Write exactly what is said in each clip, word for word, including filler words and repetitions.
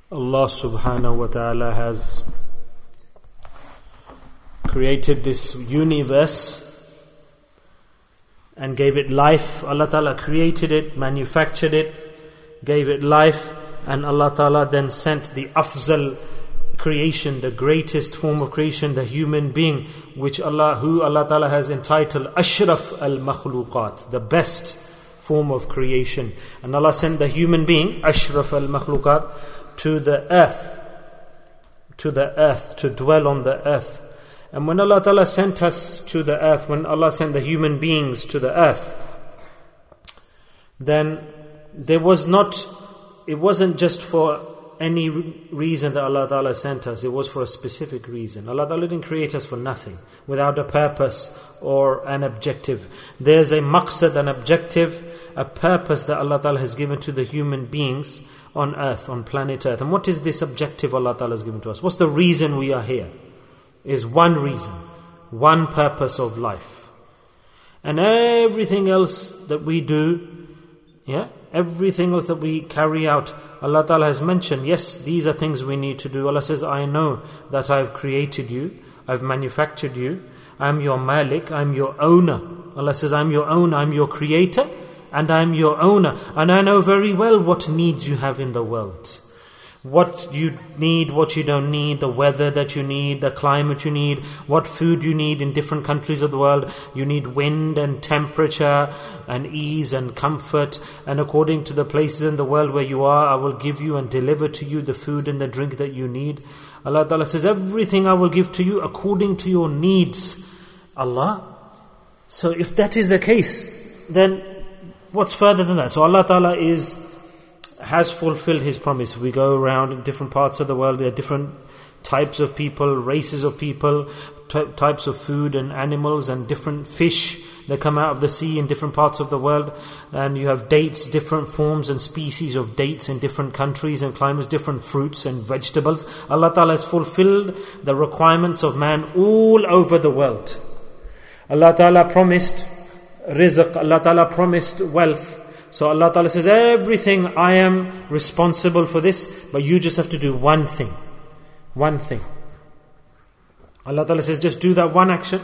Allah subhanahu wa ta'ala has created this universe and gave it life. Allah ta'ala created it, manufactured it, gave it life, and Allah ta'ala then sent the afzal creation, the greatest form of creation, the human being, which Allah, who Allah ta'ala has entitled Ashraf al-Makhluqat, the best form of creation. And Allah sent the human being, Ashraf al-Makhluqat, to the earth, to the earth, to dwell on the earth. And when Allah Ta'ala sent us to the earth, when Allah sent the human beings to the earth, then there was not, it wasn't just for any reason that Allah Ta'ala sent us, it was for a specific reason. Allah Ta'ala didn't create us for nothing, without a purpose or an objective. There's a maqsad, an objective, a purpose that Allah Ta'ala has given to the human beings on earth, on planet earth. And what is this objective Allah Ta'ala has given to us? What's the reason we are here? Is one reason, one purpose of life. And everything else that we do, yeah, everything else that we carry out, Allah Ta'ala has mentioned, yes, these are things we need to do. Allah says, I know that I've created you, I've manufactured you, I'm your malik, I'm your owner. Allah says, I'm your owner, I'm your creator, and I'm your owner. And I know very well what needs you have in the world. What you need, what you don't need, the weather that you need, the climate you need, what food you need in different countries of the world. You need wind and temperature and ease and comfort. And according to the places in the world where you are, I will give you and deliver to you the food and the drink that you need. Allah Ta'ala says, everything I will give to you according to your needs. Allah. So if that is the case, then what's further than that? So Allah Ta'ala is has fulfilled His promise. We go around in different parts of the world, there are different types of people, races of people, t- types of food and animals and different fish that come out of the sea in different parts of the world. And you have dates, different forms and species of dates in different countries and climates, different fruits and vegetables. Allah Ta'ala has fulfilled the requirements of man all over the world. Allah Ta'ala promised rizq, Allah Ta'ala promised wealth. So Allah Ta'ala says, everything I am responsible for this, but you just have to do one thing. One thing. Allah Ta'ala says, just do that one action.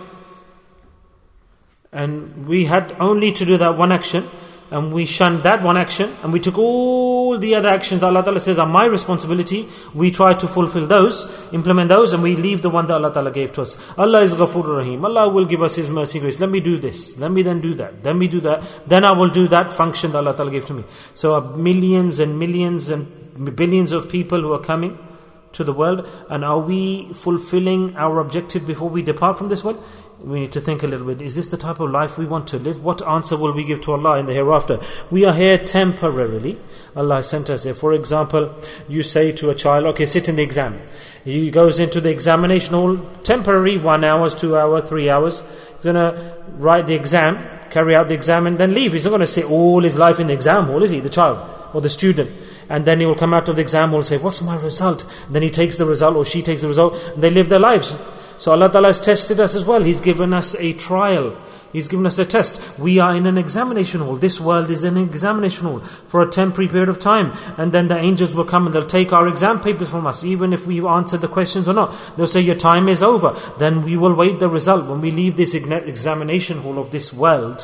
And we had only to do that one action, and we shunned that one action, and we took all the other actions that Allah Ta'ala says are my responsibility. We try to fulfill those, implement those, and we leave the one that Allah Ta'ala gave to us. Allah is Ghafur Rahim. Allah will give us His mercy and grace. Let me do this. Let me then do that. Then we do that. Then I will do that function that Allah Ta'ala gave to me. So uh, millions and millions and billions of people who are coming to the world. And are we fulfilling our objective before we depart from this world? We need to think a little bit. Is this the type of life we want to live? What answer will we give to Allah in the hereafter? We are here temporarily. Allah sent us here. For example, you say to a child, okay, sit in the exam. He goes into the examination hall, temporary, one hours, two hours, three hours. He's going to write the exam, carry out the exam, and then leave. He's not going to sit all his life in the exam hall, is he? The child or the student. And then he will come out of the exam hall and say, what's my result? And then he takes the result, or she takes the result, and they live their lives. So Allah Ta'ala has tested us as well. He's given us a trial. He's given us a test. We are in an examination hall. This world is an examination hall for a temporary period of time. And then the angels will come and they'll take our exam papers from us, even if we've answered the questions or not. They'll say, your time is over. Then we will wait the result. When we leave this examination hall of this world,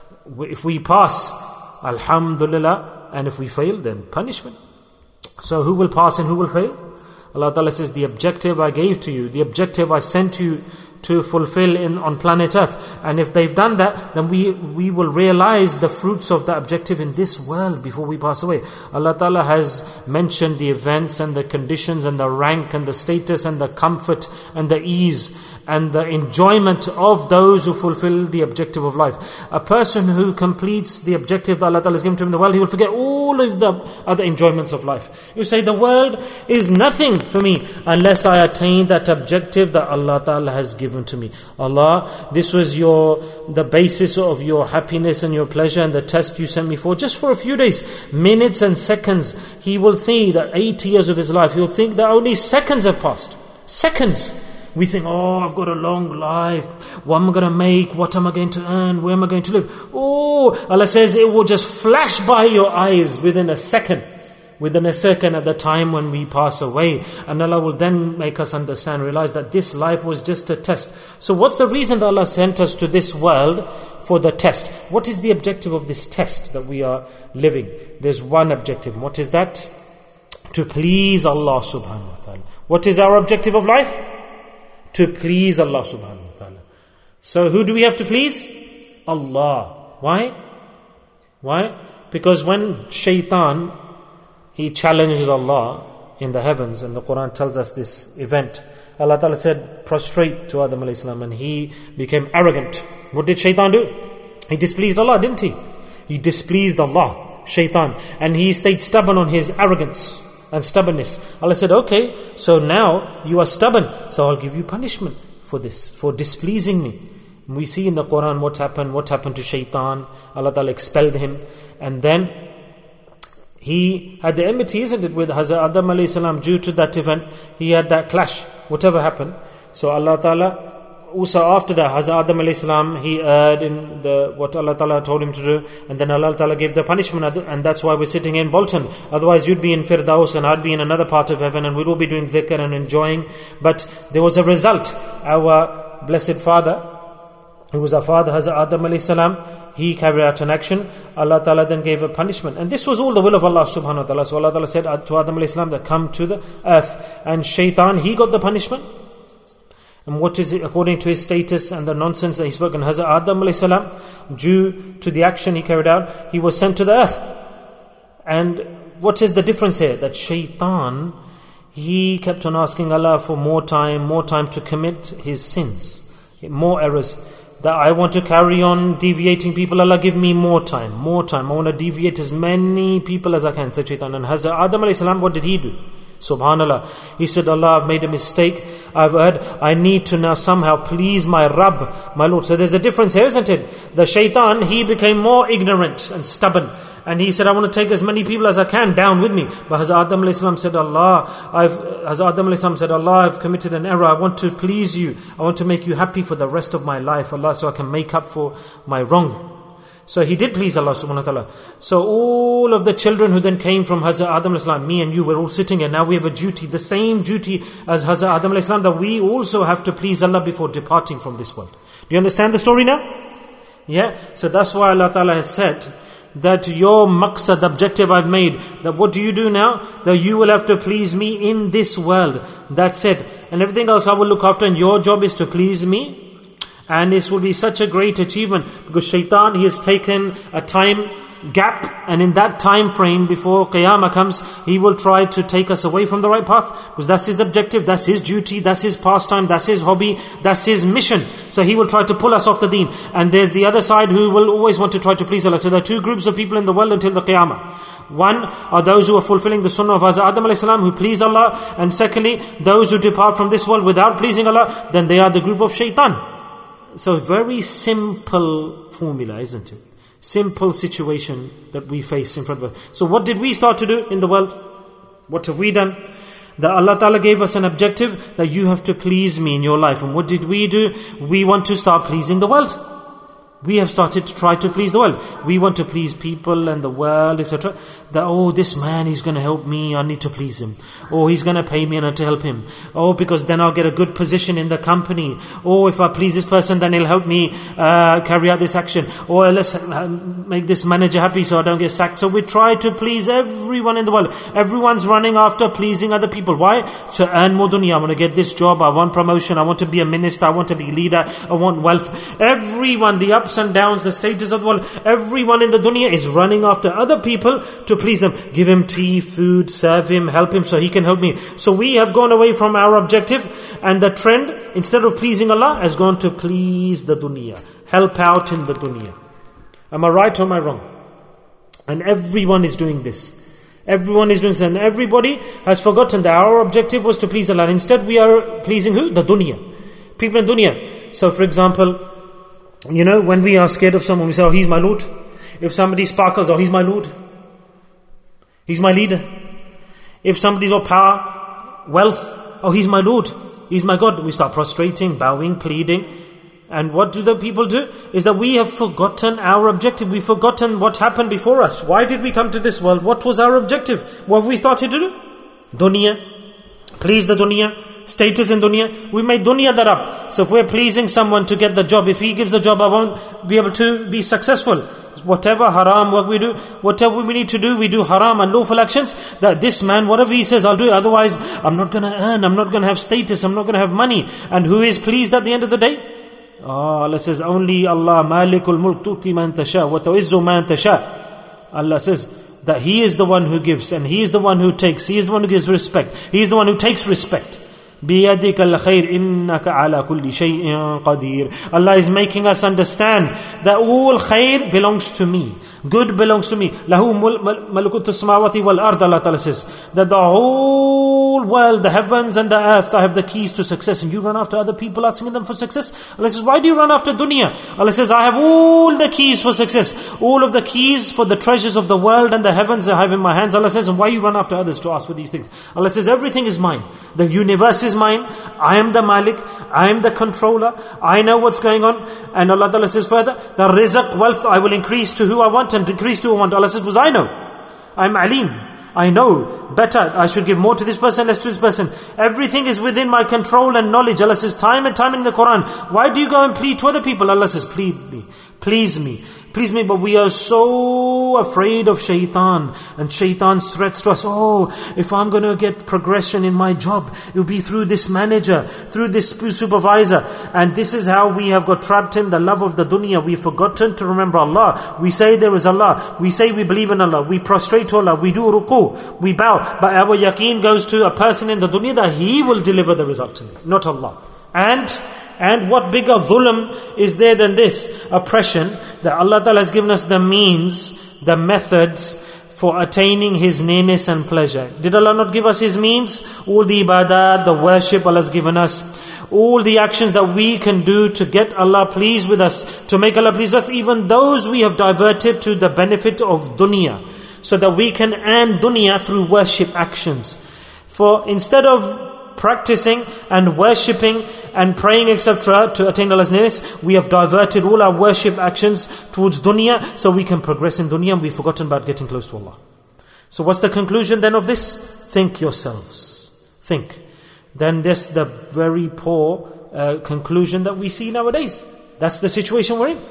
if we pass, alhamdulillah, and if we fail, then punishment. So who will pass and who will fail? Allah Ta'ala says, the objective I gave to you, the objective I sent you to fulfill in on planet Earth. And if they've done that, then we we will realize the fruits of the objective in this world before we pass away. Allah Ta'ala has mentioned the events and the conditions and the rank and the status and the comfort and the ease and the enjoyment of those who fulfill the objective of life. A person who completes the objective that Allah Ta'ala has given to him in the world, he will forget all of the other enjoyments of life. You say, the world is nothing for me unless I attain that objective that Allah Ta'ala has given to me. Allah, this was your the basis of your happiness and your pleasure and the test you sent me for, just for a few days, minutes and seconds. He will think that eighty years of his life, he will think that only seconds have passed. Seconds. We think, oh, I've got a long life. What am I going to make? What am I going to earn? Where am I going to live? Oh, Allah says it will just flash by your eyes within a second. within a second at the time when we pass away. And Allah will then make us understand, realize that this life was just a test. So what's the reason that Allah sent us to this world? For the test. What is the objective of this test that we are living? There's one objective. What is that? To please Allah subhanahu wa ta'ala. What is our objective of life? To please Allah subhanahu wa ta'ala. So who do we have to please? Allah. Why? Why? Because when shaitan, he challenges Allah in the heavens, and the Quran tells us this event, Allah Ta'ala said, prostrate to Adam alayhi salam, and he became arrogant. What did shaitan do? He displeased Allah, didn't he? He displeased Allah, shaitan, and he stayed stubborn on his arrogance and stubbornness. Allah said, okay, so now you are stubborn, so I'll give you punishment for this, for displeasing me. We see in the Quran what happened, what happened to shaitan. Allah Ta'ala expelled him, and then he had the enmity, isn't it, with Hazrat Adam alayhi salam. Due to that event, he had that clash, whatever happened. So Allah Ta'ala, also after that, Hazrat Adam alayhi salam, he erred in the, what Allah Ta'ala told him to do, and then Allah Ta'ala gave the punishment, and that's why we're sitting in Bolton. Otherwise you'd be in Firdaus and I'd be in another part of heaven, and we'd all be doing dhikr and enjoying. But there was a result. Our blessed father, who was our father, Hazrat Adam alayhi salam, he carried out an action. Allah Ta'ala then gave a punishment. And this was all the will of Allah subhanahu wa ta'ala. So Allah Ta'ala said to Adam alayhi salam that come to the earth. And shaitan, he got the punishment. And what is it according to his status and the nonsense that he spoke? And Hazrat Adam alayhi salam, due to the action he carried out, he was sent to the earth. And what is the difference here? That shaitan, he kept on asking Allah for more time, more time to commit his sins, more errors. That I want to carry on deviating people. Allah, give me more time, more time. I want to deviate as many people as I can, said shaitan. And Hazrat Adam alayhi salam, what did he do? Subhanallah. He said, Allah, I've made a mistake. I've heard, I need to now somehow please my Rabb, my Lord. So there's a difference here, isn't it? The shaitan, he became more ignorant and stubborn. And he said, I want to take as many people as I can down with me. But Hazrat Adam alayhi salam said, Allah, I've, Hazrat Adam alayhi salam said, Allah, I've committed an error. I want to please you. I want to make you happy for the rest of my life, Allah, so I can make up for my wrong. So he did please Allah subhanahu wa ta'ala. So all of the children who then came from Hazrat Adam alayhi salam, me and you, we're all sitting here. Now we have a duty, the same duty as Hazrat Adam alayhi salam, that we also have to please Allah before departing from this world. Do you understand the story now? Yeah? So that's why Allah Ta'ala has said, that your maqsad, objective I've made, that what do you do now? That you will have to please me in this world. That's it. And everything else I will look after, and your job is to please me. And this will be such a great achievement, because shaitan, he has taken a time gap, and in that time frame before Qiyamah comes, he will try to take us away from the right path, because that's his objective, that's his duty, that's his pastime, that's his hobby, that's his mission. So he will try to pull us off the deen. And there's the other side who will always want to try to please Allah. So there are two groups of people in the world until the Qiyamah. One are those who are fulfilling the sunnah of Hazrat Adam alayhi salam, who please Allah. And secondly, those who depart from this world without pleasing Allah, then they are the group of shaitan. So very simple formula, isn't it? Simple situation that we face in front of us. So what did we start to do in the world? What have we done? That Allah Ta'ala gave us an objective, that you have to please me in your life. And what did we do? We want to start pleasing the world. We have started to try to please the world. We want to please people and the world, et cetera. That, oh, this man, he's going to help me, I need to please him. Oh, he's going to pay me and I need to help him. Oh, because then I'll get a good position in the company. Oh, if I please this person, then he'll help me uh, carry out this action. Or let's make this manager happy so I don't get sacked. So we try to please everyone in the world. Everyone's running after pleasing other people. Why? To earn more dunya. I want to get this job, I want promotion, I want to be a minister, I want to be leader, I want wealth. Everyone, the ups and downs, the stages of the world, everyone in the dunya is running after other people to please them. Give him tea, food, serve him, help him so he can help me. So we have gone away from our objective, and the trend, instead of pleasing Allah, has gone to please the dunya. Help out in the dunya. Am I right or am I wrong? And everyone is doing this. Everyone is doing this, and everybody has forgotten that our objective was to please Allah. Instead we are pleasing who? The dunya. People in dunya. So for example, you know, when we are scared of someone, we say, oh, he's my Lord. If somebody sparkles, oh, he's my Lord. He's my leader. If somebody's got power, wealth, oh, he's my Lord. He's my God. We start prostrating, bowing, pleading. And what do the people do? Is that we have forgotten our objective. We've forgotten what happened before us. Why did we come to this world? What was our objective? What have we started to do? Dunya. Please the dunya. Status in dunya. We made dunya that up. So if we're pleasing someone to get the job, if he gives the job, I won't be able to be successful. Whatever haram work we do, whatever we need to do, we do haram and lawful actions. That this man, whatever he says, I'll do it. Otherwise, I'm not going to earn. I'm not going to have status. I'm not going to have money. And who is pleased at the end of the day? Oh, Allah says, only Allah, Malikul Mulk, tu'ti man tasha, wa tu'izzu man tasha. Allah says that He is the one who gives, and He is the one who takes. He is the one who gives respect. He is the one who takes respect. بِيَدِكَ الْخَيْرِ إِنَّكَ عَلَى كُلِّ شَيْءٍ قَدِيرٍ. Allah is making us understand that all khair belongs to me. Good belongs to me. لَهُ مَلْكُتُ السَّمَاوَاتِ وَالْأَرْضِ. Allah Ta'ala says that the whole world, the heavens and the earth, I have the keys to success. And you run after other people asking them for success. Allah says, why do you run after dunya? Allah says, I have all the keys for success. All of the keys for the treasures of the world and the heavens I have in my hands. Allah says, and why you run after others to ask for these things? Allah says, everything is mine. The universe is mine. I am the Malik. I am the controller. I know what's going on. And Allah Ta'ala says further, the rizq, wealth, I will increase to who I want and decrease to who I want. Allah says, because I know. I'm Alim. I know better. I should give more to this person, less to this person. Everything is within my control and knowledge. Allah says time and time in the Quran, why do you go and plead to other people? Allah says, plead me. Please me. Please me, but we are so afraid of shaitan and shaitan's threats to us. Oh, if I'm going to get progression in my job, it will be through this manager, through this supervisor. And this is how we have got trapped in the love of the dunya. We've forgotten to remember Allah. We say there is Allah. We say we believe in Allah. We prostrate to Allah. We do ruku. We bow. But our yaqeen goes to a person in the dunya that he will deliver the result to me, not Allah. And And what bigger dhulm is there than this? Oppression. That Allah Ta'ala has given us the means, the methods for attaining His nearness and pleasure. Did Allah not give us His means? All the ibadat, the worship Allah has given us. All the actions that we can do to get Allah pleased with us, to make Allah pleased with us, even those we have diverted to the benefit of dunya. So that we can earn dunya through worship actions. For instead of practicing and worshipping and praying, et cetera, to attain Allah's nearness, we have diverted all our worship actions towards dunya, so we can progress in dunya, and we've forgotten about getting close to Allah. So what's the conclusion then of this? Think yourselves. Think. Then this the very poor uh, conclusion that we see nowadays. That's the situation we're in.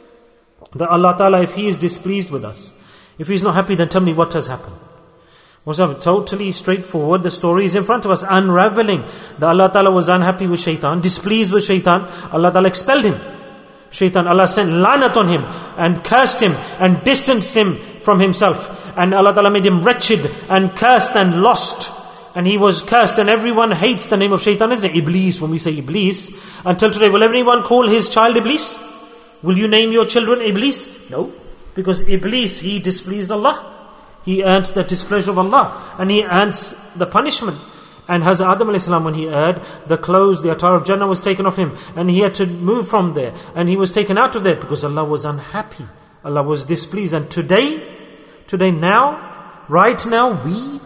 That Allah Ta'ala, if He is displeased with us, if He's not happy, then tell me what has happened. Was totally straightforward. The story is in front of us, unraveling. That Allah Ta'ala was unhappy with shaitan, displeased with shaitan. Allah Ta'ala expelled him. Shaitan, Allah sent lanat on him and cursed him and distanced him from himself. And Allah Ta'ala made him wretched and cursed and lost. And he was cursed, and everyone hates the name of shaitan, isn't it? Iblis, when we say Iblis. Until today, will everyone call his child Iblis? Will you name your children Iblis? No. Because Iblis, he displeased Allah. He earned the displeasure of Allah, and he earns the punishment. And Hazrat Adam alayhi salam, when he erred, the clothes, the attire of Jannah was taken off him, and he had to move from there, and he was taken out of there because Allah was unhappy. Allah was displeased. And today, today now, right now, we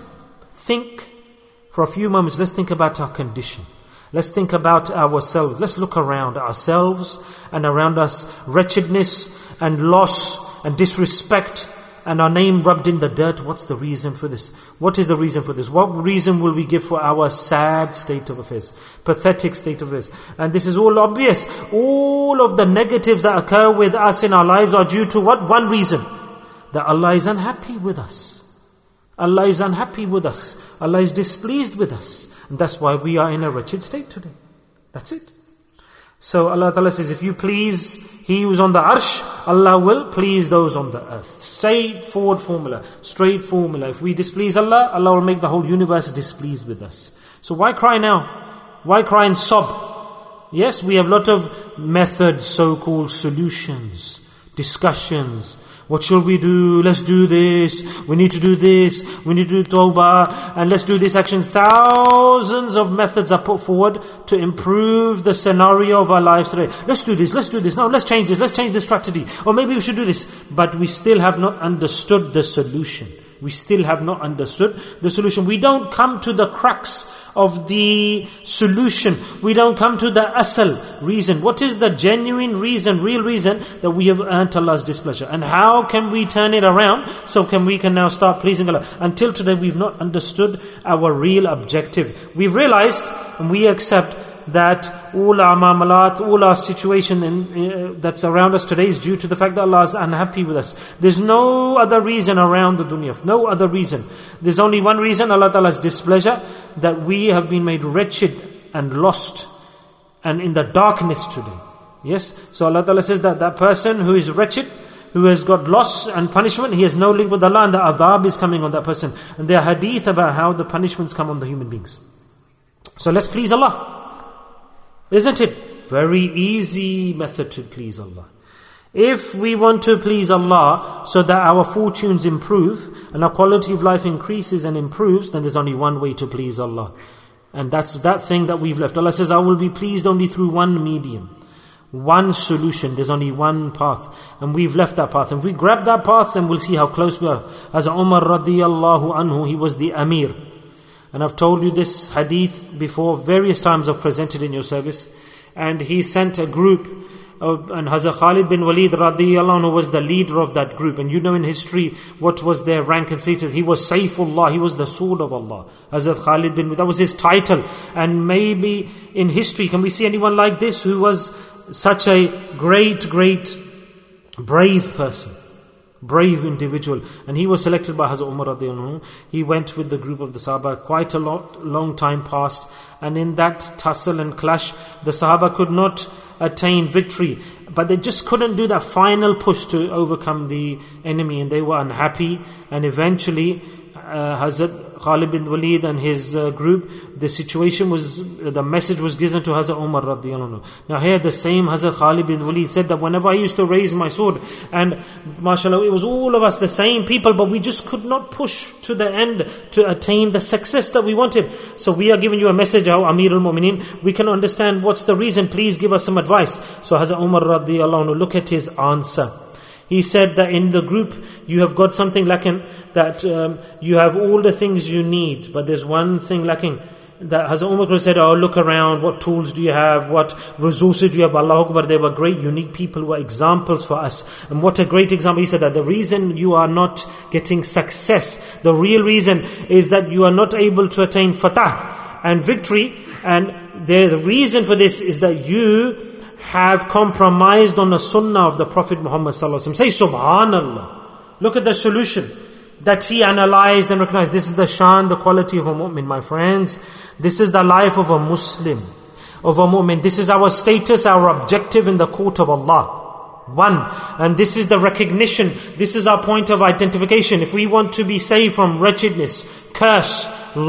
think for a few moments. Let's think about our condition. Let's think about ourselves. Let's look around ourselves and around us. Wretchedness and loss and disrespect, and our name rubbed in the dirt. What's the reason for this? What is the reason for this? What reason will we give for our sad state of affairs? Pathetic state of affairs. And this is all obvious. All of the negatives that occur with us in our lives are due to what? One reason. That Allah is unhappy with us. Allah is unhappy with us. Allah is displeased with us. And that's why we are in a wretched state today. That's it. So Allah Ta'ala says, if you please He who's on the arsh, Allah will please those on the earth. Straightforward formula. Straight formula. If we displease Allah, Allah will make the whole universe displeased with us. So why cry now? Why cry and sob? Yes, we have a lot of methods, so-called solutions, discussions. What shall we do? Let's do this. We need to do this. We need to do tawbah. And let's do this action. Thousands of methods are put forward to improve the scenario of our lives today. Let's do this. Let's do this. No, let's change this. Let's change this strategy. Or maybe we should do this. But we still have not understood the solution. We still have not understood the solution. We don't come to the crux of the solution. We don't come to the asal reason. What is the genuine reason, real reason that we have earned Allah's displeasure? And how can we turn it around so can we can now start pleasing Allah? Until today we've not understood our real objective. We've realized and we accept that all our mamalat, all our situation in, uh, that's around us today is due to the fact that Allah is unhappy with us. There's no other reason around the dunya, no other reason. There's only one reason, Allah Ta'ala's displeasure, that we have been made wretched and lost and in the darkness today. Yes? So Allah Ta'ala says that that person who is wretched, who has got loss and punishment, he has no link with Allah and the adhab is coming on that person. And there are hadith about how the punishments come on the human beings. So let's please Allah. Isn't it? Very easy method to please Allah. If we want to please Allah so that our fortunes improve and our quality of life increases and improves, then there's only one way to please Allah. And that's that thing that we've left. Allah says, I will be pleased only through one medium. One solution. There's only one path. And we've left that path. And if we grab that path, then we'll see how close we are. As Umar radiyallahu anhu, he was the Amir. And I've told you this hadith before, various times I've presented in your service. And he sent a group, of, and Hazrat Khalid bin Walid radiyallahu anhu was the leader of that group. And you know in history what was their rank and status. He was Saifullah, he was the sword of Allah. Hazrat Khalid bin Walid, that was his title. And maybe in history, can we see anyone like this who was such a great, great, brave person? Brave individual. And he was selected by Hazrat Umar radiyallahu anhu. He went with the group of the Sahaba. Quite a lot, long time passed. And in that tussle and clash, the Sahaba could not attain victory. But they just couldn't do that final push to overcome the enemy. And they were unhappy. And eventually, uh, Hazrat Khalid bin Walid and his uh, group, the situation was, the message was given to Hazrat Umar radiyallahu anhu. Now here the same Hazrat Khalid bin Walid said that whenever I used to raise my sword, and mashallah, it was all of us the same people, but we just could not push to the end to attain the success that we wanted. So we are giving you a message, how Amir al-Mu'mineen, we can understand what's the reason, please give us some advice. So Hazrat Umar radiyallahu anhu, look at his answer. He said that in the group you have got something lacking, that um, you have all the things you need, but there's one thing lacking. That Hazrat Umar said, oh, look around, what tools do you have, what resources do you have? Allah Akbar, they were great, unique people, were examples for us. And what a great example. He said that the reason you are not getting success, the real reason is that you are not able to attain fatah and victory. And the, the reason for this is that you have compromised on the sunnah of the Prophet Muhammad sallallahu alaihi wasallam. Say subhanallah. Look at the solution that he analyzed and recognized. This is the shan, the quality of a mu'min, my friends. This is the life of a Muslim, of a mu'min. This is our status, our objective in the court of Allah. One. And this is the recognition. This is our point of identification. If we want to be saved from wretchedness, curse,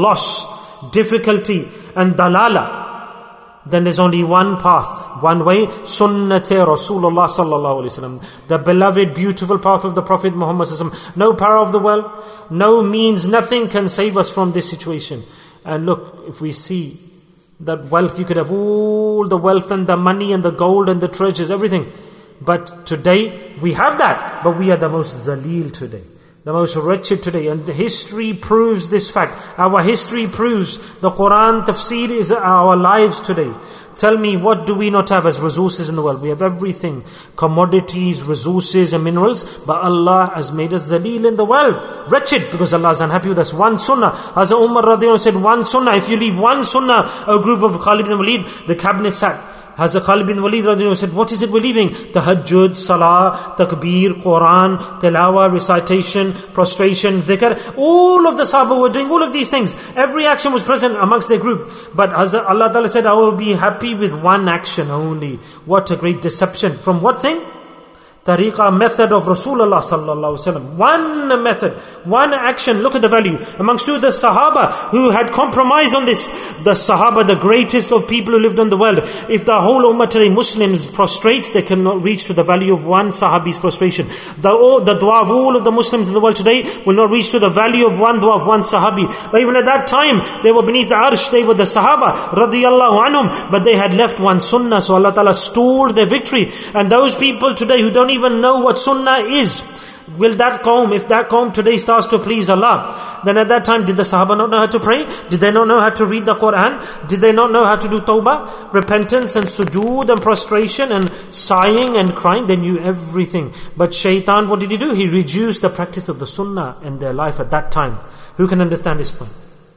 loss, difficulty and dalala, then there's only one path, one way, sunnate Rasulullah sallallahu alaihi wasallam, the beloved, beautiful path of the Prophet Muhammad sallallahu alaihi wasallam. No power of the world, no means, nothing can save us from this situation. And look, if we see that wealth, you could have all the wealth and the money and the gold and the treasures, everything. But today, we have that, but we are the most zaleel today. The most wretched today. And the history proves this fact. Our history proves the Quran tafsir is our lives today. Tell me, what do we not have as resources in the world? We have everything. Commodities, resources and minerals. But Allah has made us zaleel in the world. Wretched, because Allah is unhappy with us. One sunnah. Hazrat Umar radiyallahu anhu said, one sunnah. If you leave one sunnah, a group of Khalid bin Walid, the cabinet sat. Hazrat Khalid bin Walid radiyallahu anhu said, what is it we're leaving? Tahajjud, salah, takbir, Quran, tilawah, recitation, prostration, dhikr. All of the Sahaba were doing all of these things. Every action was present amongst their group. But Hazrat Allah Ta'ala said, I will be happy with one action only. What a great deception. From what thing? Tariqah, method of Rasulullah sallallahu alaihi wasallam. One method, one action. Look at the value. Amongst two, the Sahaba who had compromised on this. The Sahaba, the greatest of people who lived on the world. If the whole Ummah today, Muslims prostrates, they cannot reach to the value of one Sahabi's prostration. The, the dua of all of the Muslims in the world today will not reach to the value of one dua of one Sahabi. But even at that time, they were beneath the arsh, they were the Sahaba radiyallahu anhum, but they had left one sunnah, so Allah Ta'ala stored their victory. And those people today who don't even know what sunnah is, will that qawm, if that qawm today starts to please Allah, then at that time, did the Sahaba not know how to pray? Did they not know how to read the Quran? Did they not know how to do tawbah? Repentance and sujood and prostration and sighing and crying? They knew everything. But shaitan, what did he do? He reduced the practice of the sunnah in their life at that time. Who can understand this point?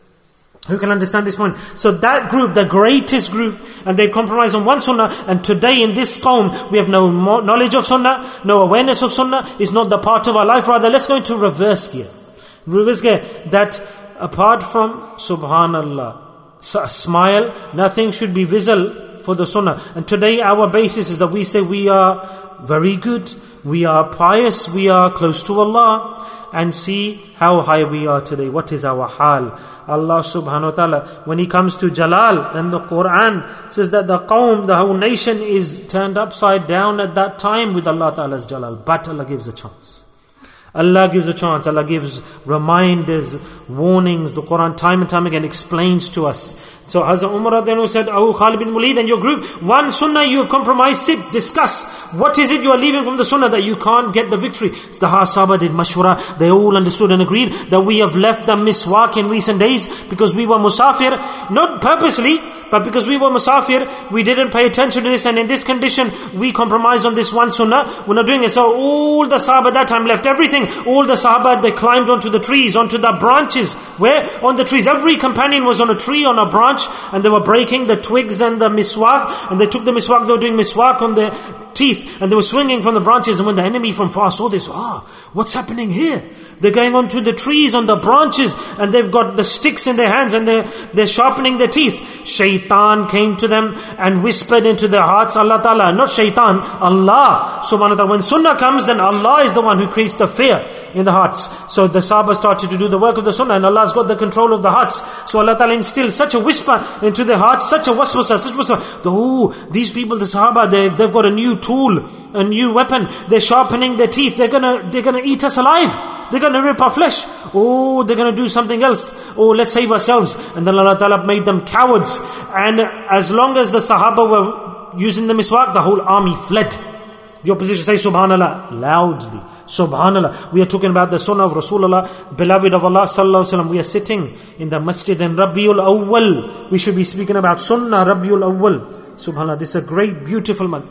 Who can understand this point? So that group, the greatest group, and they compromise on one sunnah, and today in this qawm, we have no knowledge of sunnah, no awareness of sunnah, it's not the part of our life. Rather, let's go into reverse gear. Reverse gear, that apart from, subhanallah, a smile, nothing should be visible for the sunnah. And today our basis is that we say we are very good, we are pious, we are close to Allah, and see how high we are today. What is our hal? Allah subhanahu wa ta'ala, when He comes to Jalal, and the Quran says that the qawm, the whole nation is turned upside down at that time with Allah ta'ala's Jalal. But Allah gives a chance. Allah gives a chance. Allah gives reminders, warnings. The Quran time and time again explains to us. So Hazrat Umar radiallahu anhu said, "Oh Khalid bin Walid and your group, one sunnah you have compromised, sit, discuss. What is it you are leaving from the sunnah that you can't get the victory?" So the Sahaba did mashwara. They all understood and agreed that we have left the miswak in recent days because we were musafir, not purposely, but because we were musafir, we didn't pay attention to this, and in this condition, we compromised on this one sunnah. We're not doing it. So all the Sahaba at that time left everything. All the Sahaba, they climbed onto the trees, onto the branches. Where? On the trees. Every companion was on a tree, on a branch, and they were breaking the twigs and the miswak, and they took the miswak, they were doing miswak on their teeth, and they were swinging from the branches. And when the enemy from far saw this, ah, what's happening here? They're going onto the trees, on the branches, and they've got the sticks in their hands, and they're, they're sharpening their teeth. Shaitan came to them and whispered into their hearts, Allah Ta'ala, not shaitan, Allah subhanahu wa ta'ala. When sunnah comes, then Allah is the one who creates the fear in the hearts. So the Sahaba started to do the work of the sunnah, and Allah's got the control of the hearts. So Allah Ta'ala instilled such a whisper into their hearts, such a waswasa, such a waswasa. Oh, these people, the Sahaba, they, they've got a new tool, a new weapon. They're sharpening their teeth. They're gonna, they're gonna eat us alive. They're going to rip our flesh. Oh, they're going to do something else. Oh, let's save ourselves. And then Allah Ta'ala made them cowards. And as long as the Sahaba were using the miswak, the whole army fled. The opposition say Subhanallah loudly. Subhanallah. We are talking about the sunnah of Rasulullah, beloved of Allah Sallallahu Alaihi Wasallam. We are sitting in the masjid in Rabiul Awwal. We should be speaking about sunnah Rabiul Awwal. Subhanallah. This is a great, beautiful month.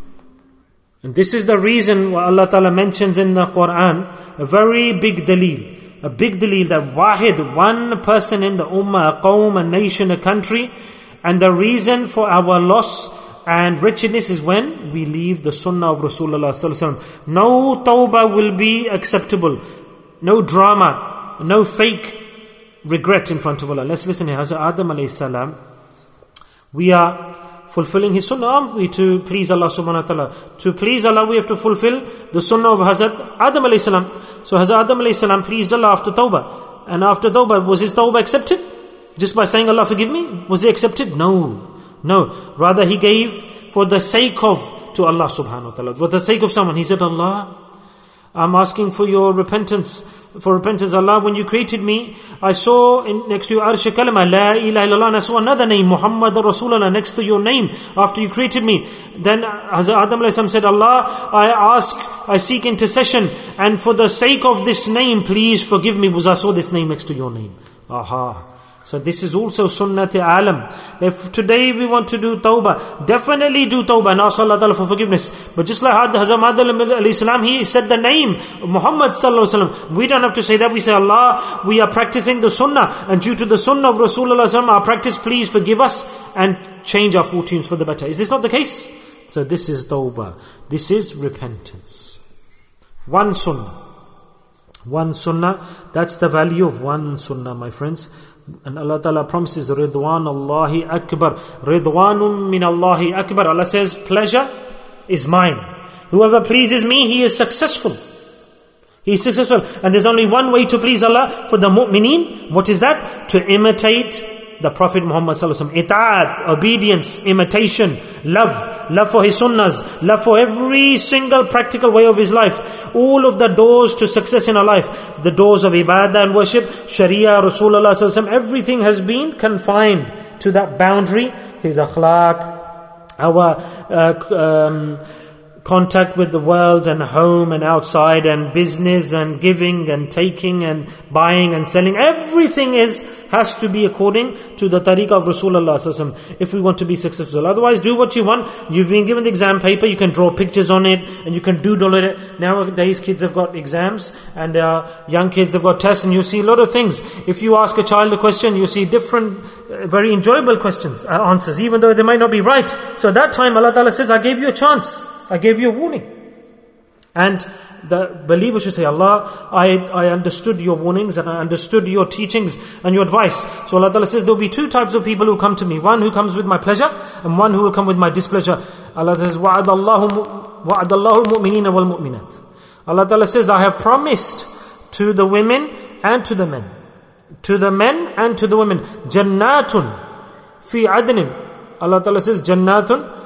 And this is the reason why Allah Ta'ala mentions in the Quran a very big daleel. A big daleel that wahid, one person in the ummah, a qawm, a nation, a country. And the reason for our loss and wretchedness is when we leave the sunnah of Rasulullah Sallallahu Alaihi Wasallam. No tawbah will be acceptable. No drama. No fake regret in front of Allah. Let's listen here. Hazrat Adam alayhi salam. We are fulfilling his sunnah, aren't we, to please Allah subhanahu wa ta'ala. To please Allah, we have to fulfill the sunnah of Hazrat Adam alayhi salam. So Hazrat Adam alayhi salam pleased Allah after tawbah. And after tawbah, was his tawbah accepted? Just by saying, Allah forgive me? Was he accepted? No. No. Rather, he gave for the sake of, to Allah subhanahu wa ta'ala. For the sake of someone. He said, Allah, I'm asking for your repentance. For repentance, Allah, when you created me, I saw in, next to your Arsh Kalima, La ilaha illallah, and I saw another name, Muhammad Rasulullah, next to your name, after you created me. Then Hazrat Adam alayhi salam said, Allah, I ask, I seek intercession, and for the sake of this name, please forgive me, because I saw this name next to your name. Aha. So this is also sunnat alam. If today we want to do tawbah, definitely do tawbah and ask Allah Ta'ala for forgiveness. But just like Hazrat Adam alayhi salam, he said the name Muhammad Sallallahu Alaihi Wasallam. We don't have to say that. We say, Allah, we are practicing the sunnah, and due to the sunnah of Rasulullah Sallallahu Alaihi Wasallam, our practice, please forgive us and change our fortunes for the better. Is this not the case? So this is tawbah. This is repentance. One sunnah. One sunnah. That's the value of one sunnah, my friends. And Allah Ta'ala promises Ridwan Allahi Akbar. Ridwanun min Allahi Akbar. Allah says, pleasure is mine. Whoever pleases me, he is successful. He is successful. And there's only one way to please Allah for the mu'mineen. What is that? To imitate the Prophet Muhammad Sallallahu Alaihi Wasallam. Ita'at, obedience, imitation, love, love for his sunnahs, love for every single practical way of his life. All of the doors to success in our life, the doors of ibadah and worship, Sharia, Rasulullah Sallallahu Alaihi Wasallam, everything has been confined to that boundary. His akhlaq, our uh, um, contact with the world and home and outside and business and giving and taking and buying and selling. Everything is has to be according to the tariqah of Rasulullah sallallahu alaihi wasallam if we want to be successful. Otherwise, do what you want. You've been given the exam paper, you can draw pictures on it and you can doodle it. Nowadays kids have got exams and uh, young kids, they've got tests, and you see a lot of things. If you ask a child a question, you see different uh, very enjoyable questions, uh, answers, even though they might not be right. So at that time Allah Ta'ala says, I gave you a chance. I gave you a warning. And the believer should say, Allah, I, I understood your warnings and I understood your teachings and your advice. So Allah Ta'ala says, there will be two types of people who come to me. One who comes with my pleasure and one who will come with my displeasure. Allah says, وَعَدَ اللَّهُ الْمُؤْمِنِينَ وَالْمُؤْمِنَاتِ. Allah Ta'ala says, I have promised to the women and to the men. To the men and to the women. Jannatun fi adnin. Allah Ta'ala says, Jannatun,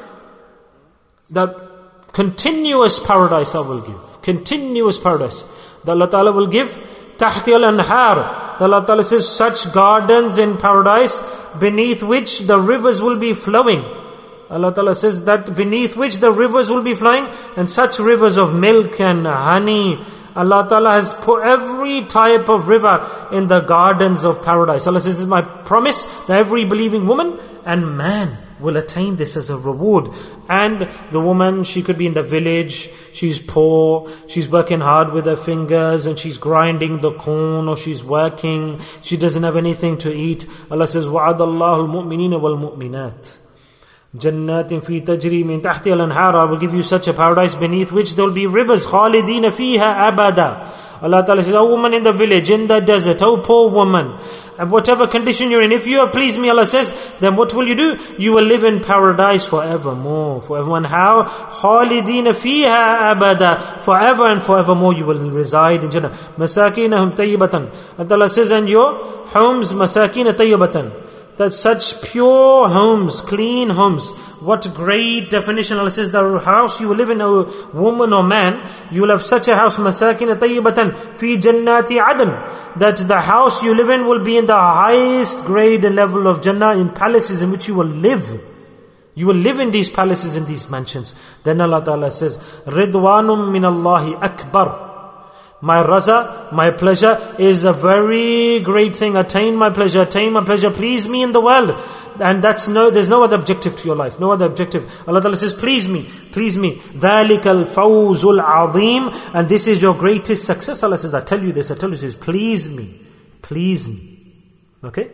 that continuous paradise I will give. Continuous paradise. That Allah Ta'ala will give. Tahti al-anhar. Allah Ta'ala says, such gardens in paradise beneath which the rivers will be flowing. Allah Ta'ala says that beneath which the rivers will be flowing, and such rivers of milk and honey. Allah Ta'ala has put every type of river in the gardens of paradise. Allah says, this is my promise that every believing woman and man will attain this as a reward. And the woman, she could be in the village, she's poor, she's working hard with her fingers and she's grinding the corn, or she's working, she doesn't have anything to eat. Allah says, وَعَدَ اللَّهُ الْمُؤْمِنِينَ وَالْمُؤْمِنَاتِ جَنَّاتٍ فِي تَجْرِي مِنْ تَحْتِهَا الْأَنْهَارُ. I will give you such a paradise beneath which there will be rivers, خَالِدِينَ فِيهَا أَبَدًا. Allah Ta'ala says, oh woman in the village, in the desert, oh poor woman, and whatever condition you're in, if you have pleased me, Allah says, then what will you do? You will live in paradise forevermore. Forever. And how? خَالِدِينَ فِيهَا أَبَدًا. Forever and forevermore you will reside in Jannah. مَسَاكِينَهُمْ طَيِّبَةً. Allah says, and your homes, مَسَاكِينَ طَيِّبَةً. That such pure homes, clean homes. What great definition. Allah says, the house you will live in, a woman or man, you will have such a house, masakin tayyibatan fi jannati adn, that the house you live in will be in the highest grade and level of Jannah, in palaces in which you will live. You will live in these palaces, in these mansions. Then Allah Ta'ala says, Ridwanum min Allahi akbar. My raza, my pleasure is a very great thing. Attain my pleasure, attain my pleasure, please me in the world. And that's no, there's no other objective to your life, no other objective. Allah Ta'ala says, please me, please me. ذَلِكَ الْفَوْزُ الْعَظِيمُ. And this is your greatest success. Allah says, I tell you this, I tell you this, please me, please me. Okay?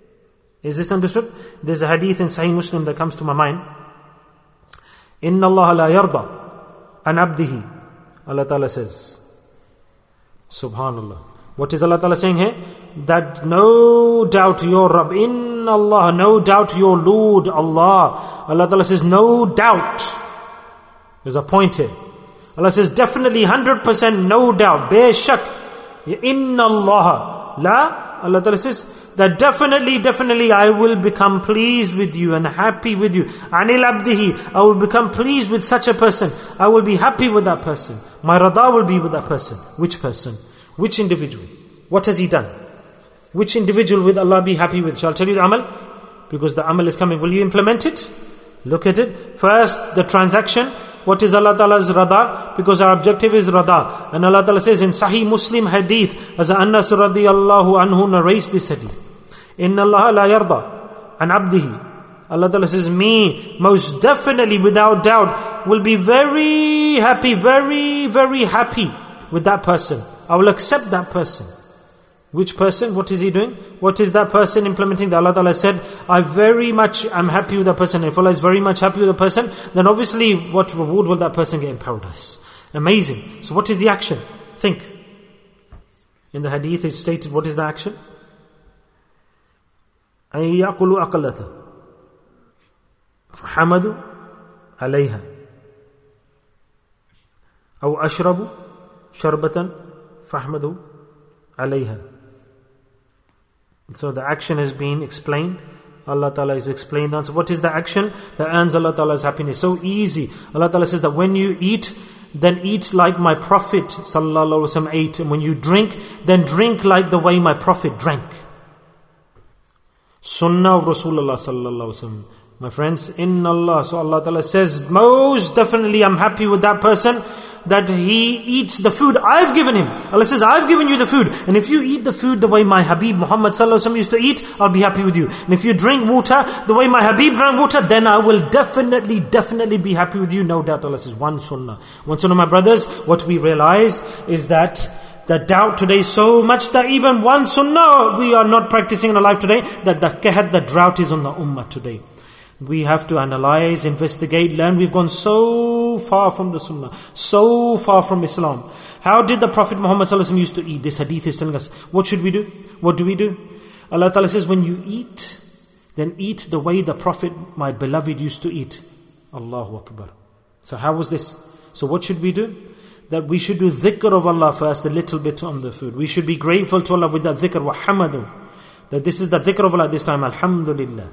Is this understood? There's a hadith in Sahih Muslim that comes to my mind. إِنَّ اللَّهَ لَا يَرْضَى عَنْ عَبْدِهِ. Allah Ta'ala says, Subhanallah. What is Allah Ta'ala saying here? That no doubt your Rabb, Inna Allah, no doubt your Lord, Allah. Allah Ta'ala says, no doubt. There's a point here. Allah says, definitely, one hundred percent no doubt, beshak. Inna Allah, la. Allah Ta'ala says, that definitely, definitely I will become pleased with you and happy with you. Anil abdihi, I will become pleased with such a person. I will be happy with that person. My rada will be with that person. Which person? Which individual? What has he done? Which individual will Allah be happy with? Shall I tell you the amal? Because the amal is coming. Will you implement it? Look at it. First, the transaction. What is Allah Ta'ala's rada? Because our objective is rada. And Allah Ta'ala says in Sahih Muslim hadith, as Anas radiyallahu anhu narrates this hadith, Inna Allah la yarda an abdihi. Allah Ta'ala says, me, most definitely, without doubt, will be very happy, very, very happy with that person. I will accept that person. Which person? What is he doing? What is that person implementing? That Allah Ta'ala said, I very much am happy with that person. If Allah is very much happy with the person, then obviously what reward will that person get in paradise? Amazing. So what is the action? Think. In the hadith it's stated, what is the action? أَن يَأْكُلُوا أَقَلَّةً فَحَمَدُوا عَلَيْهَا أَوْ أَشْرَبُوا شَرْبَةً فَحْمَدُوا عَلَيْهَا. So the action has been explained. Allah Ta'ala has explained the answer. What is the action that earns Allah Ta'ala's happiness? So easy. Allah Ta'ala says that when you eat, then eat like my Prophet Sallallahu Alaihi Wasallam ate. And when you drink, then drink like the way my Prophet drank. Sunnah of Rasulullah Sallallahu Alaihi Wasallam. My friends, in Allah, so Allah Ta'ala says, most definitely I'm happy with that person, that he eats the food I've given him. Allah says, I've given you the food. And if you eat the food the way my Habib Muhammad Sallallahu Alaihi Wasallam used to eat, I'll be happy with you. And if you drink water the way my Habib drank water, then I will definitely, definitely be happy with you. No doubt. Allah says, one sunnah. One sunnah, my brothers, what we realize is that the doubt today is so much that even one sunnah we are not practicing in our life today, that the kahat, the drought is on the ummah today. We have to analyze, investigate, learn. We've gone so far from the sunnah, so far from Islam. How did the Prophet Muhammad Sallallahu Alaihi Wasallam used to eat? This hadith is telling us, what should we do? What do we do? Allah Ta'ala says, when you eat, then eat the way the Prophet, my beloved, used to eat. Allahu Akbar. So how was this? So what should we do? That we should do dhikr of Allah first, a little bit on the food. We should be grateful to Allah with that dhikr, wa hamadu. That this is the dhikr of Allah this time, alhamdulillah.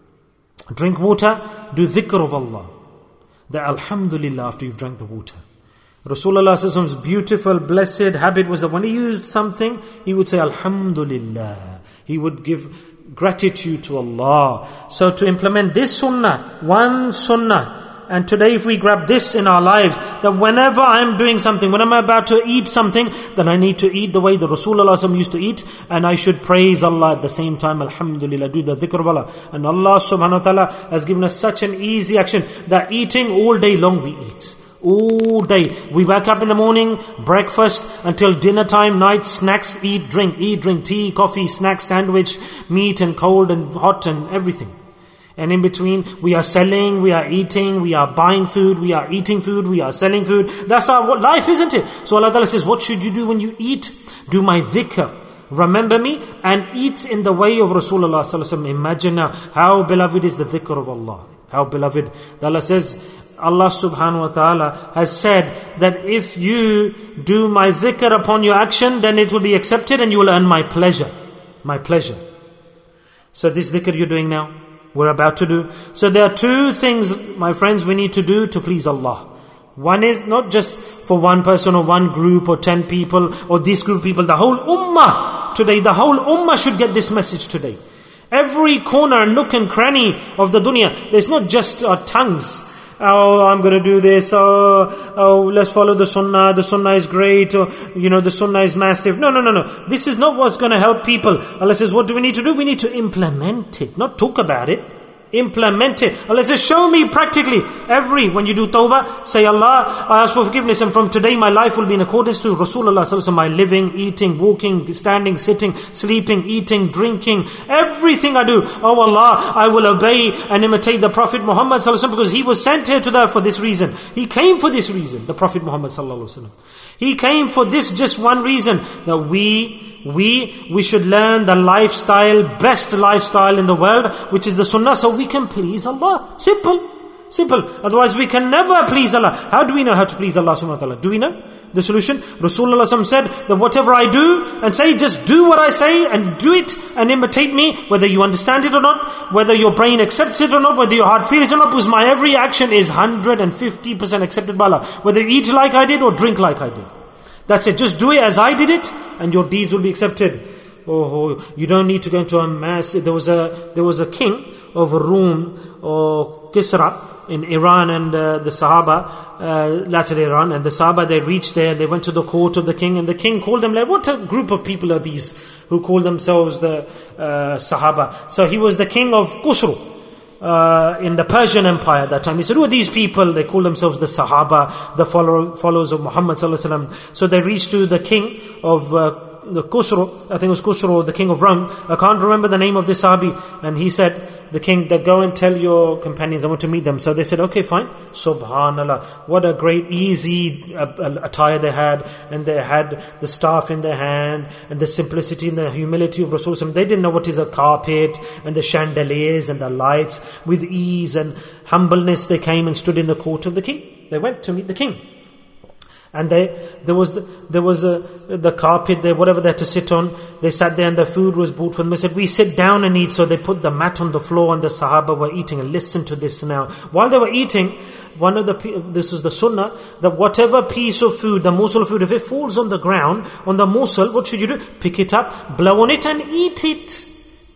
Drink water, do dhikr of Allah. The alhamdulillah after you've drank the water. Rasulullah's beautiful, blessed habit was that when he used something, he would say alhamdulillah. He would give gratitude to Allah. So to implement this sunnah, one sunnah, and today if we grab this in our lives, that whenever I'm doing something, when I'm about to eat something, then I need to eat the way the Rasulullah used to eat, and I should praise Allah at the same time, alhamdulillah, do the dhikr of Allah. And Allah subhanahu wa ta'ala has given us such an easy action, that eating all day long we eat. All day. We wake up in the morning, breakfast, until dinner time, night, snacks, eat, drink, eat, drink, tea, coffee, snacks, sandwich, meat and cold and hot and everything. And in between, we are selling, we are eating, we are buying food, we are eating food, we are selling food. That's our life, isn't it? So Allah Ta'ala says, what should you do when you eat? Do my dhikr. Remember me and eat in the way of Rasulullah Sallallahu Alaihi Wasallam. Imagine now, how beloved is the dhikr of Allah. How beloved. Allah says, Allah subhanahu wa ta'ala has said that if you do my dhikr upon your action, then it will be accepted and you will earn my pleasure. My pleasure. So this dhikr you're doing now, we're about to do. So there are two things, my friends, we need to do to please Allah. One is not just for one person or one group or ten people or this group of people. The whole ummah today, the whole ummah should get this message today. Every corner, nook and cranny of the dunya. There's not just our tongues. Oh, I'm going to do this. Oh, oh, let's follow the sunnah. The sunnah is great. Or, you know, the sunnah is massive. No, no, no, no. This is not what's going to help people. Allah says, what do we need to do? We need to implement it. Not talk about it. Implement it. Allah says, show me practically. Every, when you do tawbah, say, Allah, I ask for forgiveness, and from today my life will be in accordance to Rasulullah Sallallahu Alaihi Wasallam. My living, eating, walking, standing, sitting, sleeping, eating, drinking, everything I do. Oh Allah, I will obey and imitate the Prophet Muhammad Sallallahu Alaihi Wasallam, because he was sent here to that for this reason. He came for this reason, the Prophet Muhammad Sallallahu Alaihi Wasallam. He came for this just one reason, that we We, we should learn the lifestyle, best lifestyle in the world, which is the sunnah, so we can please Allah. Simple. Simple. Otherwise we can never please Allah. How do we know how to please Allah subhanahu wa ta'ala? Do we know the solution? Rasulullah said that whatever I do and say, just do what I say and do it and imitate me, whether you understand it or not, whether your brain accepts it or not, whether your heart feels it or not, because my every action is one hundred fifty percent accepted by Allah. Whether you eat like I did or drink like I did. That's it. Just do it as I did it, and your deeds will be accepted. Oh, you don't need to go into a mass. There was a there was a king of Rum or Kisra in Iran, and uh, the Sahaba, uh, later Iran, and the Sahaba, they reached there. They went to the court of the king, and the king called them like, what a group of people are these who call themselves the uh, Sahaba? So he was the king of Khusru. Uh, in the Persian Empire at that time. He said, who are these people? They call themselves the Sahaba, the follow, followers of Muhammad Sallallahu Alaihi Wasallam. So they reached to the king of uh, the Khusru, I think it was Khusru, the king of Rum. I can't remember the name of this Sahabi. And he said, the king, that go and tell your companions, I want to meet them. So they said, okay, fine. Subhanallah. What a great, easy uh, attire they had. And they had the staff in their hand, and the simplicity and the humility of Rasulullah. They didn't know what is a carpet, and the chandeliers and the lights. With ease and humbleness, they came and stood in the court of the king. They went to meet the king. And they, there was the, there was a, the carpet there, whatever they had to sit on. They sat there and the food was brought for them. They said, we sit down and eat. So they put the mat on the floor, and the Sahaba were eating. And listen to this now. While they were eating, one of the, this is the sunnah, that whatever piece of food, the morsel of food, if it falls on the ground, on the morsel, what should you do? Pick it up, blow on it and eat it.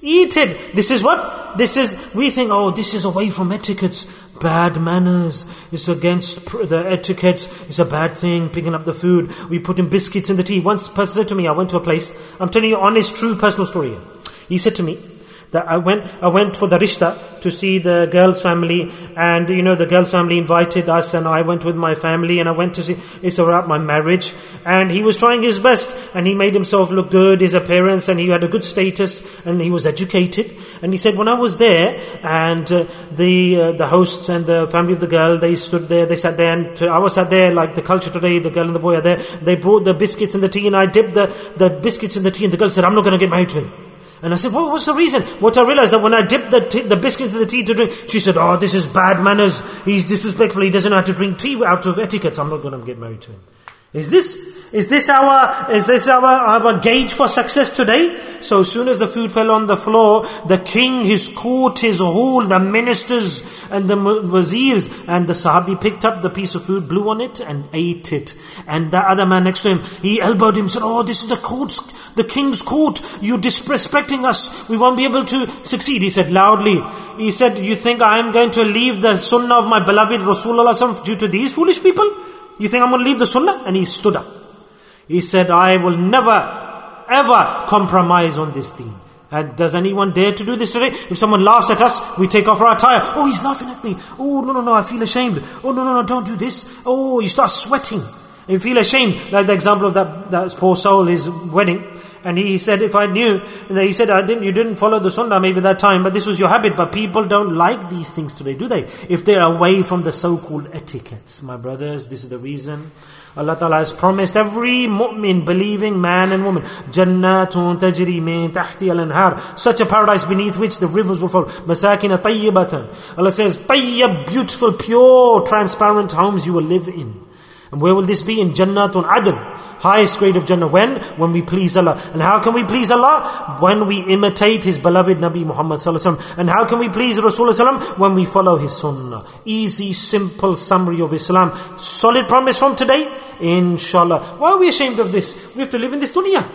Eat it. This is what? This is, we think, oh, this is away from etiquettes. Bad manners. It's against the etiquettes. It's a bad thing, picking up the food. We put in biscuits in the tea. Once a person said to me, I went to a place. I'm telling you honest, true, personal story here. He said to me, that I went, I went for the rishta to see the girl's family, and you know the girl's family invited us, and I went with my family, and I went to see, it's about my marriage, and he was trying his best, and he made himself look good, his appearance, and he had a good status, and he was educated, and he said when I was there, and uh, the uh, the hosts and the family of the girl, they stood there, they sat there, and I was sat there like the culture today, the girl and the boy are there, they brought the biscuits and the tea, and I dipped the, the biscuits in the tea, and the girl said, I'm not going to get married to him. And I said, well, what's the reason? What I realized that when I dipped the tea, the biscuits in the tea to drink, she said, oh, this is bad manners. He's disrespectful. He doesn't know how to drink tea out of etiquette. So I'm not going to get married to him. Is this, is this our, is this our, our gauge for success today? So as soon as the food fell on the floor, the king, his court, his whole, the ministers and the wazirs and the sahabi picked up the piece of food, blew on it and ate it. And the other man next to him, he elbowed him, said, oh, this is the court's, the king's court. You're disrespecting us. We won't be able to succeed. He said loudly, he said, you think I am going to leave the sunnah of my beloved Rasulullah due to these foolish people? You think I'm going to leave the sunnah? And he stood up. He said, I will never, ever compromise on this thing. And does anyone dare to do this today? If someone laughs at us, we take off our attire. Oh, he's laughing at me. Oh, no, no, no, I feel ashamed. Oh, no, no, no, don't do this. Oh, you start sweating. You feel ashamed. Like the example of that, that poor soul, his wedding. And he said, if I knew, and he said, I didn't, you didn't follow the sunnah maybe that time, but this was your habit. But people don't like these things today, do they? If they're away from the so-called etiquettes. My brothers, this is the reason. Allah Ta'ala has promised every mu'min, believing man and woman, Jannatun tajri min tahti al-anhar, such a paradise beneath which the rivers will flow. Masakina tayyibatan. Allah says, tayyib, beautiful, pure, transparent homes you will live in. And where will this be? In Jannatun Adn. Highest grade of Jannah. When? When we please Allah. And how can we please Allah? When we imitate His beloved Nabi Muhammad Sallallahu Alaihi Wasallam. And how can we please Rasulullah Sallallahu Alaihi Wasallam? When we follow His Sunnah. Easy, simple summary of Islam. Solid promise from today? Inshallah. Why are we ashamed of this? We have to live in this dunya.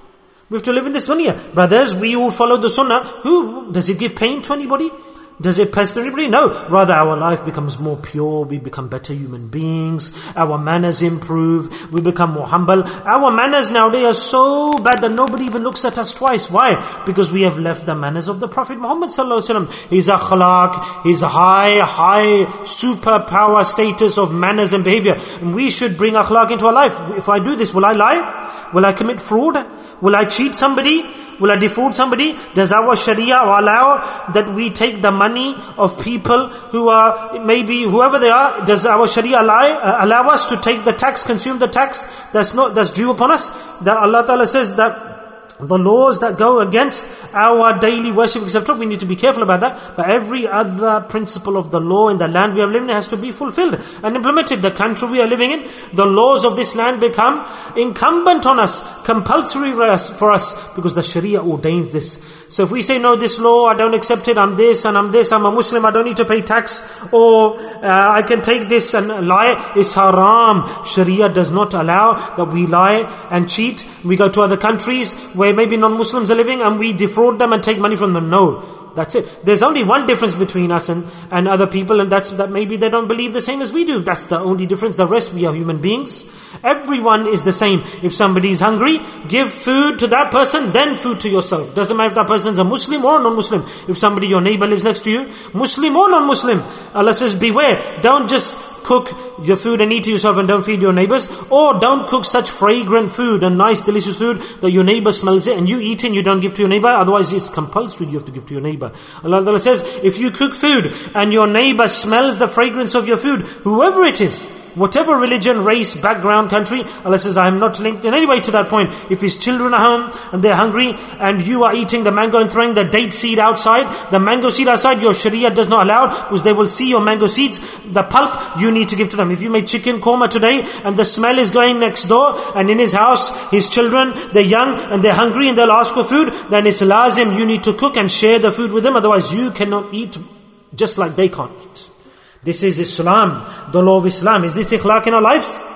We have to live in this dunya. Brothers, we who follow the Sunnah, who, does it give pain to anybody? Does it pester anybody? No. Rather, our life becomes more pure. We become better human beings. Our manners improve. We become more humble. Our manners nowadays are so bad that nobody even looks at us twice. Why? Because we have left the manners of the Prophet Muhammad Sallallahu Alaihi Wasallam. His akhlaq, his high, high superpower status of manners and behavior. And we should bring akhlaq into our life. If I do this, will I lie? Will I commit fraud? Will I cheat somebody? Will I defraud somebody? Does our Sharia allow that we take the money of people who are, maybe whoever they are, does our Sharia allow, uh, allow us to take the tax, consume the tax that's not, that's due upon us? That Allah Ta'ala says that the laws that go against our daily worship, et cetera, we need to be careful about that. But every other principle of the law in the land we are living in has to be fulfilled and implemented. The country we are living in, the laws of this land become incumbent on us, compulsory for us, for us because the Sharia ordains this. So if we say, no, this law, I don't accept it, I'm this and I'm this, I'm a Muslim, I don't need to pay tax, or uh, I can take this and lie, it's haram. Sharia does not allow that we lie and cheat. We go to other countries where maybe non-Muslims are living and we defraud them and take money from them. No. That's it. There's only one difference between us and, and other people, and that's that maybe they don't believe the same as we do. That's the only difference. The rest, we are human beings. Everyone is the same. If somebody is hungry, give food to that person, then food to yourself. Doesn't matter if that person is a Muslim or non-Muslim. If somebody, your neighbor lives next to you, Muslim or non-Muslim, Allah says, beware. Don't just cook your food and eat it yourself and don't feed your neighbors. Or don't cook such fragrant food and nice delicious food that your neighbor smells it and you eat it and you don't give to your neighbor. Otherwise it's compulsory, you have to give to your neighbor. Allah says, if you cook food and your neighbor smells the fragrance of your food, whoever it is, whatever religion, race, background, country, Allah says, I am not linked in any way to that point. If his children are home and they're hungry and you are eating the mango and throwing the date seed outside, the mango seed outside, your Sharia does not allow, because they will see your mango seeds, the pulp you need to give to them. If you make chicken korma today and the smell is going next door and in his house, his children, they're young and they're hungry and they'll ask for food, then it's lazim, you need to cook and share the food with them, otherwise you cannot eat just like they can't eat. This is Islam, the law of Islam. Is this ikhlaq in our lives?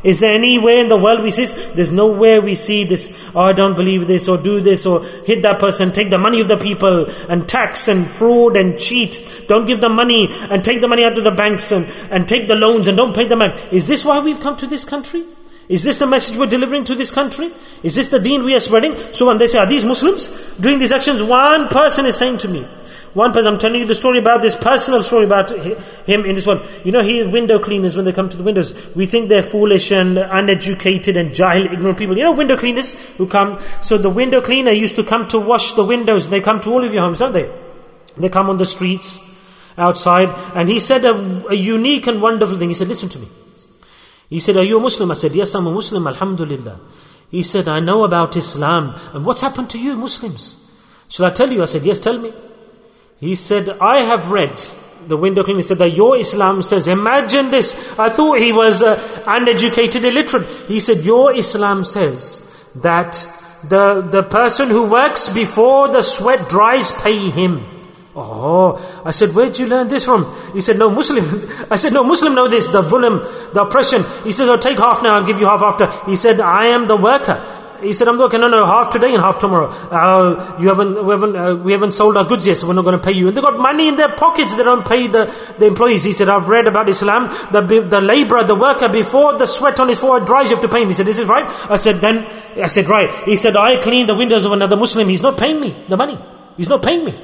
Is there anywhere in the world we see this? There's nowhere we see this, oh, I don't believe this, or do this, or hit that person, take the money of the people, and tax and fraud and cheat. Don't give them money, and take the money out of the banks, and, and take the loans, and don't pay them back. Is this why we've come to this country? Is this the message we're delivering to this country? Is this the deen we are spreading? So when they say, are these Muslims doing these actions? One person is saying to me, One person, I'm telling you the story about this personal story about him in this world. You know, he window cleaners, when they come to the windows, we think they're foolish and uneducated and jahil, ignorant people. You know, window cleaners who come. So the window cleaner used to come to wash the windows. They come to all of your homes, don't they? They come on the streets, outside. And he said a, a unique and wonderful thing. He said, listen to me. He said, are you a Muslim? I said, yes, I'm a Muslim, alhamdulillah. He said, I know about Islam. And what's happened to you Muslims? Shall I tell you? I said, yes, tell me. He said, I have read, the window cleaner said that your Islam says, imagine this. I thought he was uh, uneducated, illiterate. He said, your Islam says that the, the person who works before the sweat dries, pay him. Oh, I said, where'd you learn this from? He said, no Muslim. I said, no Muslim know this, the dhulm, the oppression. He says, oh, take half now, I'll give you half after. He said, I am the worker. He said, I'm not going to know half today and half tomorrow. Uh, you haven't, we haven't, uh, we haven't sold our goods yet, so we're not going to pay you. And they got money in their pockets, they don't pay the, the employees. He said, I've read about Islam, the, the laborer, the worker, before the sweat on his forehead dries, you have to pay him. He said, this is right? I said, then, I said, right. He said, I clean the windows of another Muslim. He's not paying me the money. He's not paying me.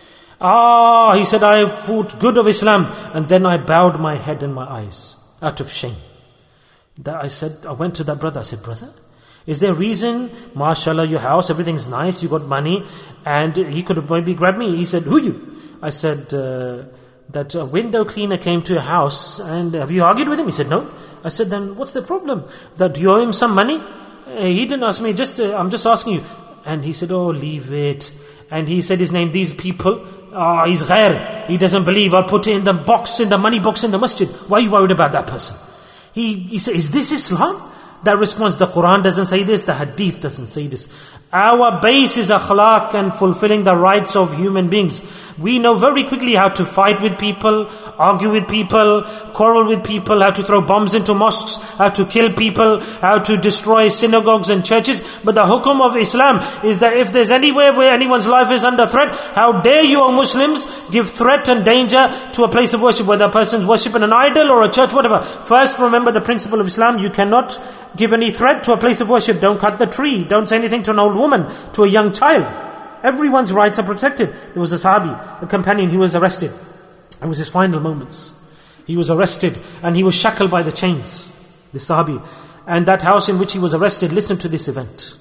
Ah, he said, I thought good of Islam. And then I bowed my head and my eyes out of shame. That I said, I went to that brother. I said, brother, is there a reason, mashallah, your house, everything's nice, you got money, and he could have maybe grabbed me. He said, who are you? I said, uh, that a window cleaner came to your house, and have you argued with him? He said, no. I said, then what's the problem? That do you owe him some money? Uh, he didn't ask me, just uh, I'm just asking you. And he said, oh, leave it. And he said his name, these people, oh, he's ghair, he doesn't believe, I'll put it in the box, in the money box in the masjid. Why are you worried about that person? He, he said, is this Islam? That response, the Quran doesn't say this, the Hadith doesn't say this. Our base is akhlaq and fulfilling the rights of human beings. We know very quickly how to fight with people, argue with people, quarrel with people, how to throw bombs into mosques, how to kill people, how to destroy synagogues and churches. But the hukum of Islam is that if there's anywhere where anyone's life is under threat, how dare you, O Muslims, give threat and danger to a place of worship, whether a person's worshipping an idol or a church, whatever. First, remember the principle of Islam, you cannot give any threat to a place of worship. Don't cut the tree. Don't say anything to an old woman, to a young child. Everyone's rights are protected. There was a Sahabi, a companion, he was arrested. It was his final moments. He was arrested and he was shackled by the chains, the Sahabi. And that house in which he was arrested, listen to this event.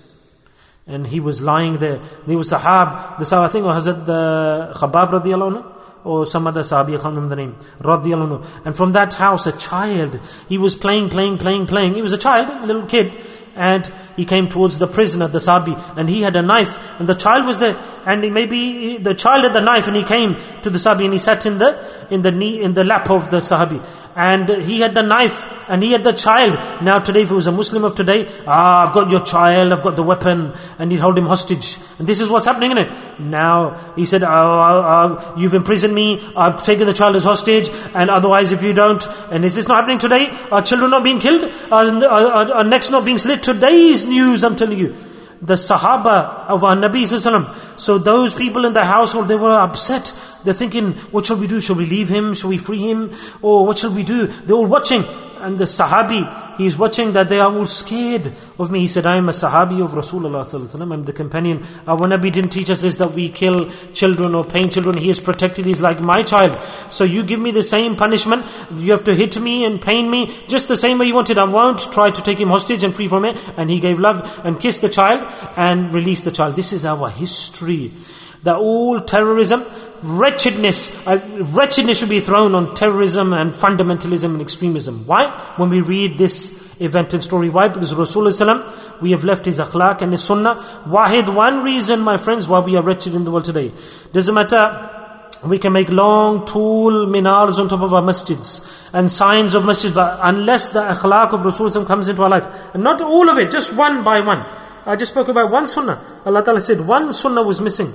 And he was lying there. There was Sahab, the Sahab, I think it was Hazrat the Khabab radiallahu anhu, or some other Sahabi, I can't remember the name, radiallahu anhu. And from that house, a child, he was playing, playing, playing, playing. He was a child, a little kid. And he came towards the prisoner, the Sahabi, and he had a knife, and the child was there, and he maybe the child had the knife, and he came to the Sahabi, and he sat in the in the knee in the lap of the Sahabi, and he had the knife, and he had the child. Now today, if he was a Muslim of today, ah, I've got your child, I've got the weapon, and he'd hold him hostage. And this is what's happening, isn't it? Now he said, oh, oh, oh, you've imprisoned me, I've taken the child as hostage, and otherwise if you don't, and is this not happening today? Are children not being killed? Are, are, are necks not being slit? Today's news, I'm telling you. The Sahaba of our Nabi Sallallahu Alaihi Wasallam. So those people in the household, they were upset. They're thinking, what shall we do? Shall we leave him? Shall we free him? Or what shall we do? They're all watching. And the Sahabi, he's watching that they are all scared of me. He said, I am a Sahabi of Rasulullah Sallallahu Alaihi Wasallam. I'm the companion. Our Nabi didn't teach us this, that we kill children or pain children. He is protected. He's like my child. So you give me the same punishment. You have to hit me and pain me just the same way you wanted. I won't try to take him hostage and free from it. And he gave love and kissed the child and released the child. This is our history. That all terrorism, wretchedness, uh, wretchedness should be thrown on terrorism and fundamentalism and extremism. Why? When we read this event and story, why? Because Rasulullah, we have left his akhlaq and his sunnah. Wahid, one reason, my friends, why we are wretched in the world today. Doesn't matter, we can make long, tall minars on top of our masjids and signs of masjids, but unless the akhlaq of Rasulullah comes into our life, and not all of it, just one by one. I just spoke about one sunnah. Allah Ta'ala said one sunnah was missing.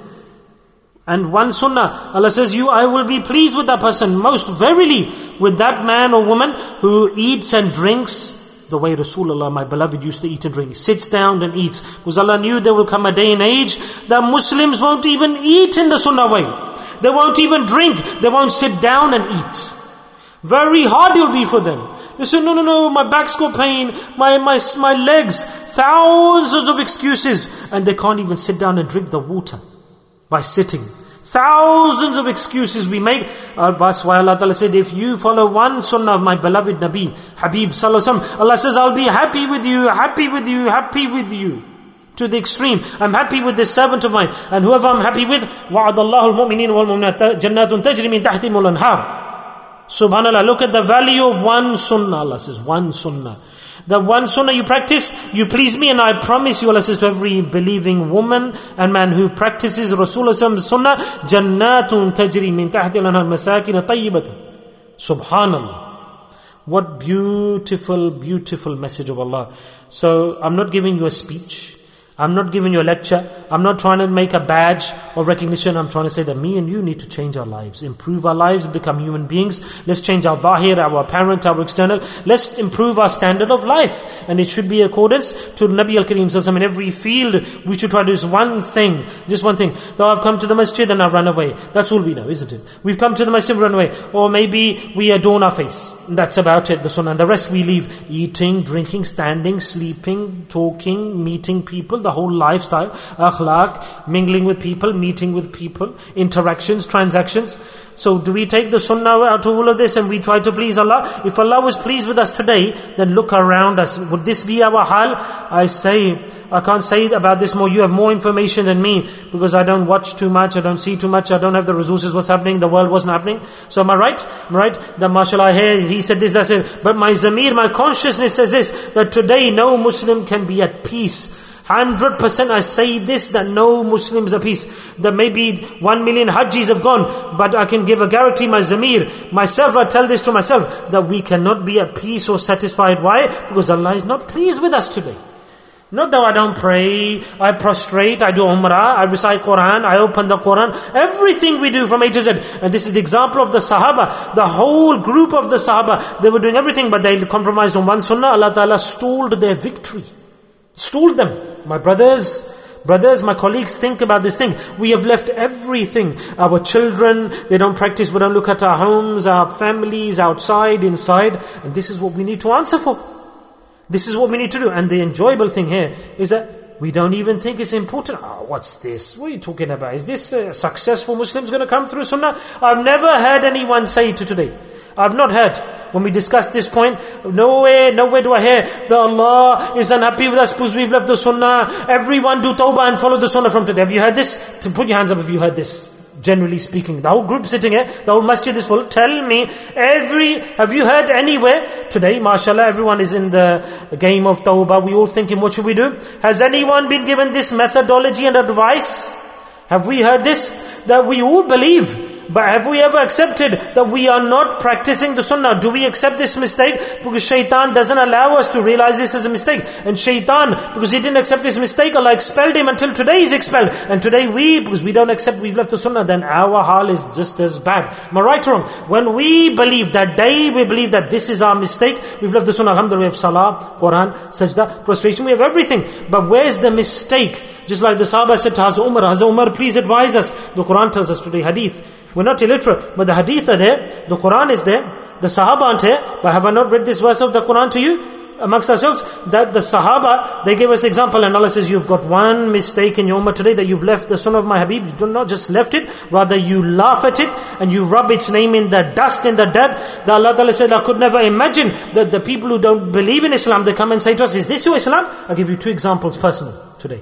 And one sunnah, Allah says, you, I will be pleased with that person, most verily with that man or woman who eats and drinks the way Rasulullah, my beloved, used to eat and drink. He sits down and eats. Because Allah knew there will come a day and age that Muslims won't even eat in the sunnah way. They won't even drink. They won't sit down and eat. Very hard it will be for them. They say, no, no, no, my back's got pain, my, my, my legs, thousands of excuses. And they can't even sit down and drink the water by sitting. Thousands of excuses we make. Uh, that's why Allah Ta'ala said, if you follow one sunnah of my beloved Nabi, Habib Sallallahu Alaihi Wasallam, Allah says, I'll be happy with you, happy with you, happy with you. To the extreme. I'm happy with this servant of mine. And whoever I'm happy with, وَعَدَ اللَّهُ الْمُؤْمِنِينَ وَالْمُؤْمِنَاتِ جَنَّاتٌ تَجْرِي مِنْ تَحْتِهِمُ الْأَنْهَارُ. Subhanallah, look at the value of one sunnah. Allah says, one sunnah. The one sunnah you practice, you please me, and I promise you, Allah says to every believing woman and man who practices Rasulullah's sunnah, Jannatun tajri min tahti al-anhar masakin tayyibatan. Subhanallah. What beautiful, beautiful message of Allah. So, I'm not giving you a speech. I'm not giving you a lecture. I'm not trying to make a badge of recognition. I'm trying to say that me and you need to change our lives, improve our lives, become human beings. Let's change our zahir, our apparent, our external. Let's improve our standard of life. And it should be in accordance to Nabi al-Kareem Sallallahu Alaihi Wasallam. In every field, we should try to do is one thing, just one thing. Though I've come to the masjid and I've run away. That's all we know, isn't it? We've come to the masjid and run away. Or maybe we adorn our face. That's about it, the sunnah. And the rest we leave. Eating, drinking, standing, sleeping, talking, meeting people, the whole lifestyle, akhlaq, mingling with people, meeting with people, interactions, transactions. So do we take the sunnah out of all of this and we try to please Allah? If Allah was pleased with us today, then look around us. Would this be our hal? I say, I can't say about this more. You have more information than me because I don't watch too much, I don't see too much, I don't have the resources, what's happening, the world wasn't happening. So am I right? Am I right? That mashallah, I hear, he said this, that's it. But my zamir, my consciousness says this, that today no Muslim can be at peace. Hundred percent I say this, that no Muslims are peace. That maybe one million Hajjis have gone, but I can give a guarantee, my zamir, myself, I tell this to myself, that we cannot be at peace or satisfied. Why? Because Allah is not pleased with us today. Not that I don't pray, I prostrate, I do umrah, I recite Quran, I open the Quran, everything we do from A to Z. And this is the example of the Sahaba, the whole group of the Sahaba. They were doing everything, but they compromised on one sunnah. Allah Ta'ala stalled their victory. Stalled them. My brothers, brothers, my colleagues, think about this thing. We have left everything. Our children, they don't practice, we don't look at our homes, our families, outside, inside. And this is what we need to answer for. This is what we need to do. And the enjoyable thing here is that we don't even think it's important. Oh, what's this? What are you talking about? Is this uh, successful Muslims going to come through sunnah? I've never heard anyone say to today. I've not heard. When we discuss this point, nowhere, nowhere do I hear that Allah is unhappy with us because we've left the sunnah. Everyone do tawbah and follow the sunnah from today. Have you heard this? To put your hands up if you heard this. Generally speaking, the whole group sitting here, the whole masjid is full. Tell me, every, have you heard anywhere today, mashallah, everyone is in the game of tawbah. We all thinking, what should we do? Has anyone been given this methodology and advice? Have we heard this? That we all believe. But have we ever accepted that we are not practicing the sunnah? Do we accept this mistake? Because shaitan doesn't allow us to realize this as a mistake. And shaitan, because he didn't accept his mistake, Allah expelled him until today he's expelled. And today we, because we don't accept we've left the sunnah, then our hal is just as bad. Am I right or wrong? When we believe, that day we believe that this is our mistake, we've left the sunnah, alhamdulillah, we have salah, Quran, sajda, prostration, we have everything. But where's the mistake? Just like the Sahaba said to Hazrat Umar, Hazrat Umar, please advise us. The Quran tells us today, hadith. We're not illiterate, but the hadith are there, the Quran is there, the Sahaba aren't here. But have I not read this verse of the Quran to you? Amongst ourselves, that the Sahaba, they gave us the example, and Allah says, you've got one mistake in your ummah today, that you've left the sunnah of my Habib. You do not just left it, rather you laugh at it, and you rub its name in the dust, in the dirt. That Allah Ta'ala said, I could never imagine that the people who don't believe in Islam, they come and say to us, is this your Islam? I'll give you two examples personal today.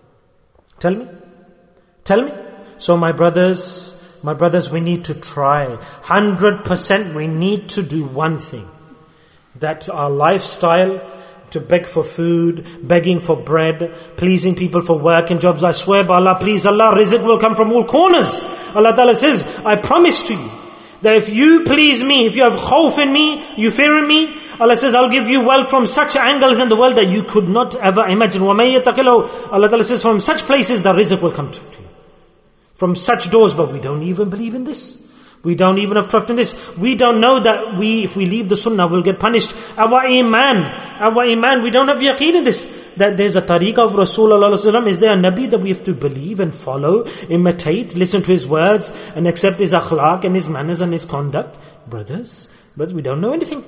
Tell me. Tell me. So my brothers, my brothers, we need to try. Hundred percent we need to do one thing. That's our lifestyle, to beg for food, begging for bread, pleasing people for work and jobs. I swear by Allah, please Allah, rizq will come from all corners. Allah Ta'ala says, I promise to you, that if you please me, if you have khawf in me, you fear in me, Allah says, I'll give you wealth from such angles in the world that you could not ever imagine. وَمَن يَتَّقِ اللَّهُ, Allah Ta'ala says, from such places the rizq will come to you. From such doors, but we don't even believe in this. We don't even have trust in this. We don't know that we, if we leave the sunnah, we'll get punished. Our iman, our iman, we don't have yaqeen in this. That there's a tariqah of Rasulullah. Is there a Nabi that we have to believe and follow, imitate, listen to his words, and accept his akhlaq and his manners and his conduct? Brothers, but we don't know anything.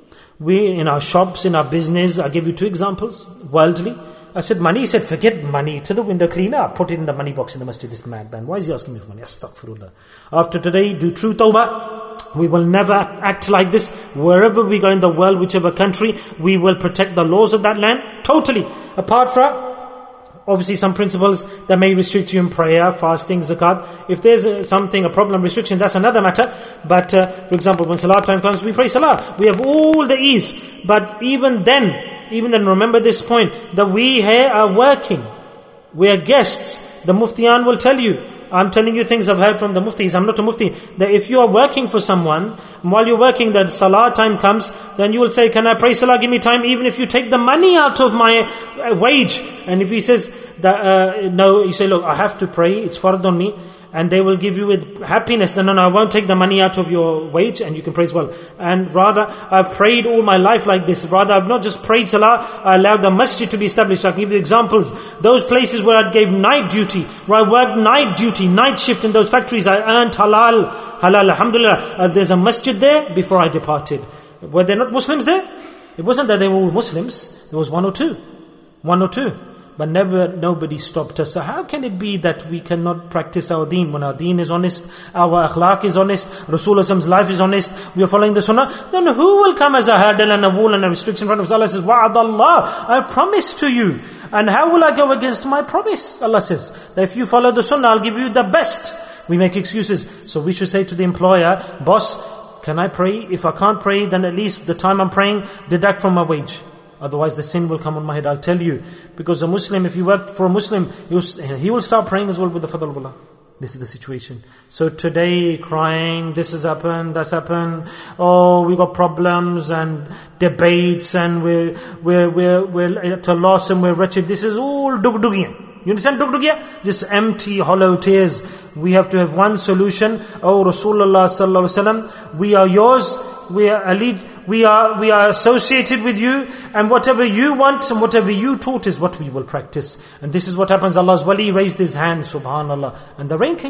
We, in our shops, in our business, I give you two examples, worldly. I said money, he said forget money, to the window cleaner, put it in the money box in the masjid, this madman. Why is he asking me for money? Astaghfirullah. After today, do true tawbah. We will never act like this. Wherever we go in the world, whichever country, we will protect the laws of that land, totally. Apart from, obviously some principles that may restrict you in prayer, fasting, zakat. If there's uh, something, a problem, restriction, that's another matter. But uh, for example, when salah time comes, we pray salah. We have all the ease. But even then, Even then, remember this point, that we here are working. We are guests. The Muftiyan will tell you. I'm telling you things I've heard from the Muftis. I'm not a Mufti. That if you are working for someone, while you're working, that salah time comes, then you will say, can I pray salah, give me time, even if you take the money out of my wage. And if he says, that uh, no, you say, look, I have to pray, it's fard on me. And they will give you with happiness. No, no, no, I won't take the money out of your wage, and you can pray as well. And rather, I've prayed all my life like this. Rather, I've not just prayed salah, I allowed the masjid to be established. I can give you examples. Those places where I gave night duty, where I worked night duty, night shift in those factories, I earned halal, halal, alhamdulillah. Uh, there's a masjid there before I departed. Were there not Muslims there? It wasn't that they were all Muslims. There was one or two. One or two. But never, nobody stopped us. So how can it be that we cannot practice our deen when our deen is honest, our akhlaq is honest, Rasulullah's life is honest, we are following the sunnah? Then who will come as a hurdle and a wall and a restriction in front of us? Allah says, Wa'ad Allah, I've promised to you. And how will I go against my promise? Allah says, that if you follow the sunnah, I'll give you the best. We make excuses. So we should say to the employer, boss, can I pray? If I can't pray, then at least the time I'm praying, deduct from my wage. Otherwise the sin will come on my head, I'll tell you. Because a Muslim, if you work for a Muslim, he will start praying as well with the fadl of Allah. This is the situation. So today, crying, this has happened, that's happened. Oh, we got problems and debates and we're, we're, we're, we're at a loss and we're wretched. This is all dugdugiyan. You understand dugdugiya? Just empty, hollow tears. We have to have one solution. Oh, Rasulullah sallallahu alaihi wasallam, we are yours. We are alleged. We are we are associated with you, and whatever you want and whatever you taught is what we will practice. And this is what happens. Allah's wali raised his hand, subhanallah, and the rain came.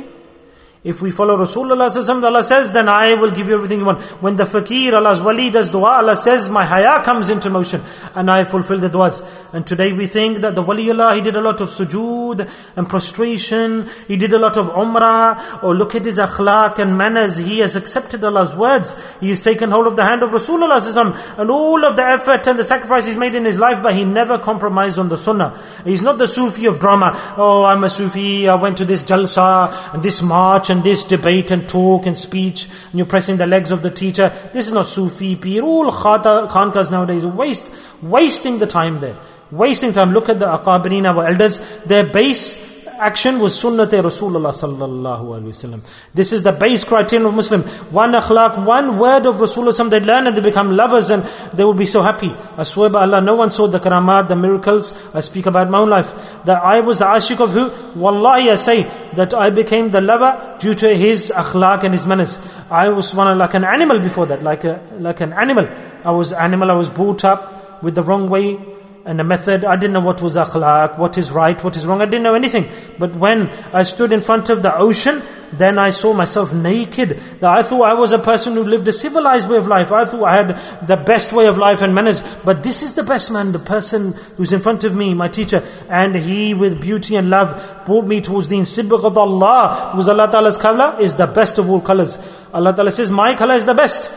If we follow Rasulullah sallallahu alaihi wasallam, Allah says, then I will give you everything you want. When the fakir, Allah's wali, does dua, Allah says, my haya comes into motion and I fulfill the duas. And today we think that the waliullah, he did a lot of sujood and prostration, he did a lot of umrah, or look at his akhlaq and manners, he has accepted Allah's words, he has taken hold of the hand of Rasulullah sallallahu alaihi wasallam, and all of the effort and the sacrifice he's made in his life, but he never compromised on the sunnah. He's not the Sufi of drama. Oh, I'm a Sufi, I went to this jalsa and this march and this debate and talk and speech, and you're pressing the legs of the teacher. This is not Sufi, Pir. All khankas nowadays, waste, wasting the time there. Wasting time. Look at the aqabireen, our elders. Their base action was sunnat Rasulullah sallallahu alaihi wasallam. This is the base criterion of Muslim. One akhlaq, one word of Rasulullah, they learn and they become lovers and they will be so happy. I swear by Allah, no one saw the karamat, the miracles. I speak about my own life. That I was the ashik of who? Wallahi, I say that I became the lover due to his akhlaq and his manners. I was one like an animal before that, like a like an animal. I was animal. I was brought up with the wrong way and a method. I didn't know what was akhlaq, what is right, what is wrong. I didn't know anything. But when I stood in front of the ocean, then I saw myself naked. That I thought I was a person who lived a civilized way of life. I thought I had the best way of life and manners. But this is the best man, the person who's in front of me, my teacher. And he with beauty and love brought me towards deen. Sibghat Allah, who's Allah Ta'ala's color, is the best of all colors. Allah Ta'ala says, my color is the best.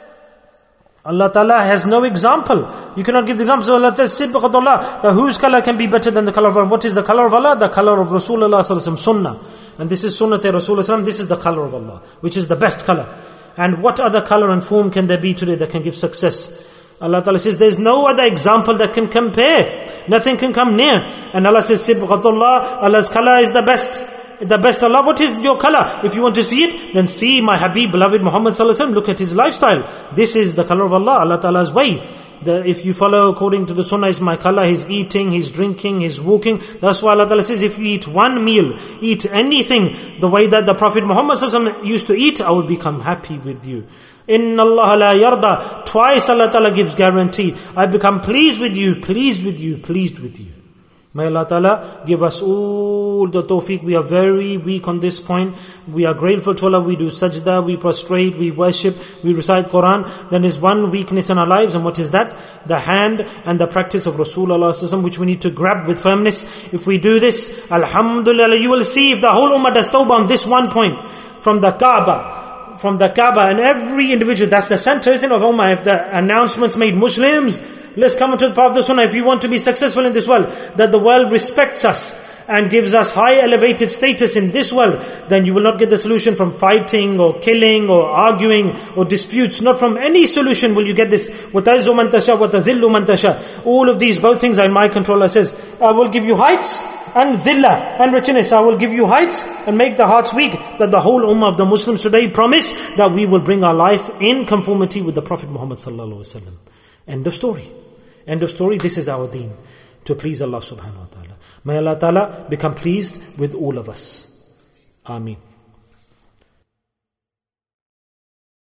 Allah Ta'ala has no example. You cannot give the example. So Allah says, Sibghat Allah, that whose color can be better than the color of Allah? What is the color of Allah? The color of Rasulullah sallallahu alaihi wasallam, sunnah. And this is sunnah Rasulullah, this is the color of Allah, which is the best color. And what other color and form can there be today that can give success? Allah Ta'ala says, there's no other example that can compare. Nothing can come near. And Allah says, Sibghatullah, Allah's color is the best. The best Allah. What is your color? If you want to see it, then see my Habib, beloved Muhammad sallallahu alaihi wasallam. Look at his lifestyle. This is the color of Allah, Allah Ta'ala's way. The, if you follow according to the sunnah, is my color, he's eating, he's drinking, he's walking. That's why Allah Ta'ala says, if you eat one meal, eat anything the way that the Prophet Muhammad Sallallahu Alaihi Wasallam used to eat, I will become happy with you. Inna Allah la yarda. Twice Allah Ta'ala gives guarantee. I become pleased with you, pleased with you, pleased with you. May Allah Ta'ala give us all the tawfiq. We are very weak on this point. We are grateful to Allah. We do sajda, we prostrate, we worship, we recite Quran. Then there's one weakness in our lives, and what is that? The hand and the practice of Rasulullah, which we need to grab with firmness. If we do this, alhamdulillah, you will see if the whole ummah does tawbah on this one point. From the Kaaba, from the Kaaba, and every individual, that's the center, isn't it, of ummah. If the announcements made, Muslims, let's come into the path of the sunnah. If you want to be successful in this world, that the world respects us and gives us high elevated status in this world, then you will not get the solution from fighting or killing or arguing or disputes. Not from any solution will you get this. وَتَعِزُّ مَنْ تَشَاءُ وَتَذِلُّ مَنْ تَشَاءُ. All of these, both things are in my control. Allah says, I will give you heights and dhillah and richness. I will give you heights and make the hearts weak. That the whole ummah of the Muslims today promise that we will bring our life in conformity with the Prophet Muhammad Sallallahu Alaihi Wasallam. End of story. End of story. This is our deen, to please Allah subhanahu wa ta'ala. May Allah ta'ala become pleased with all of us. Ameen.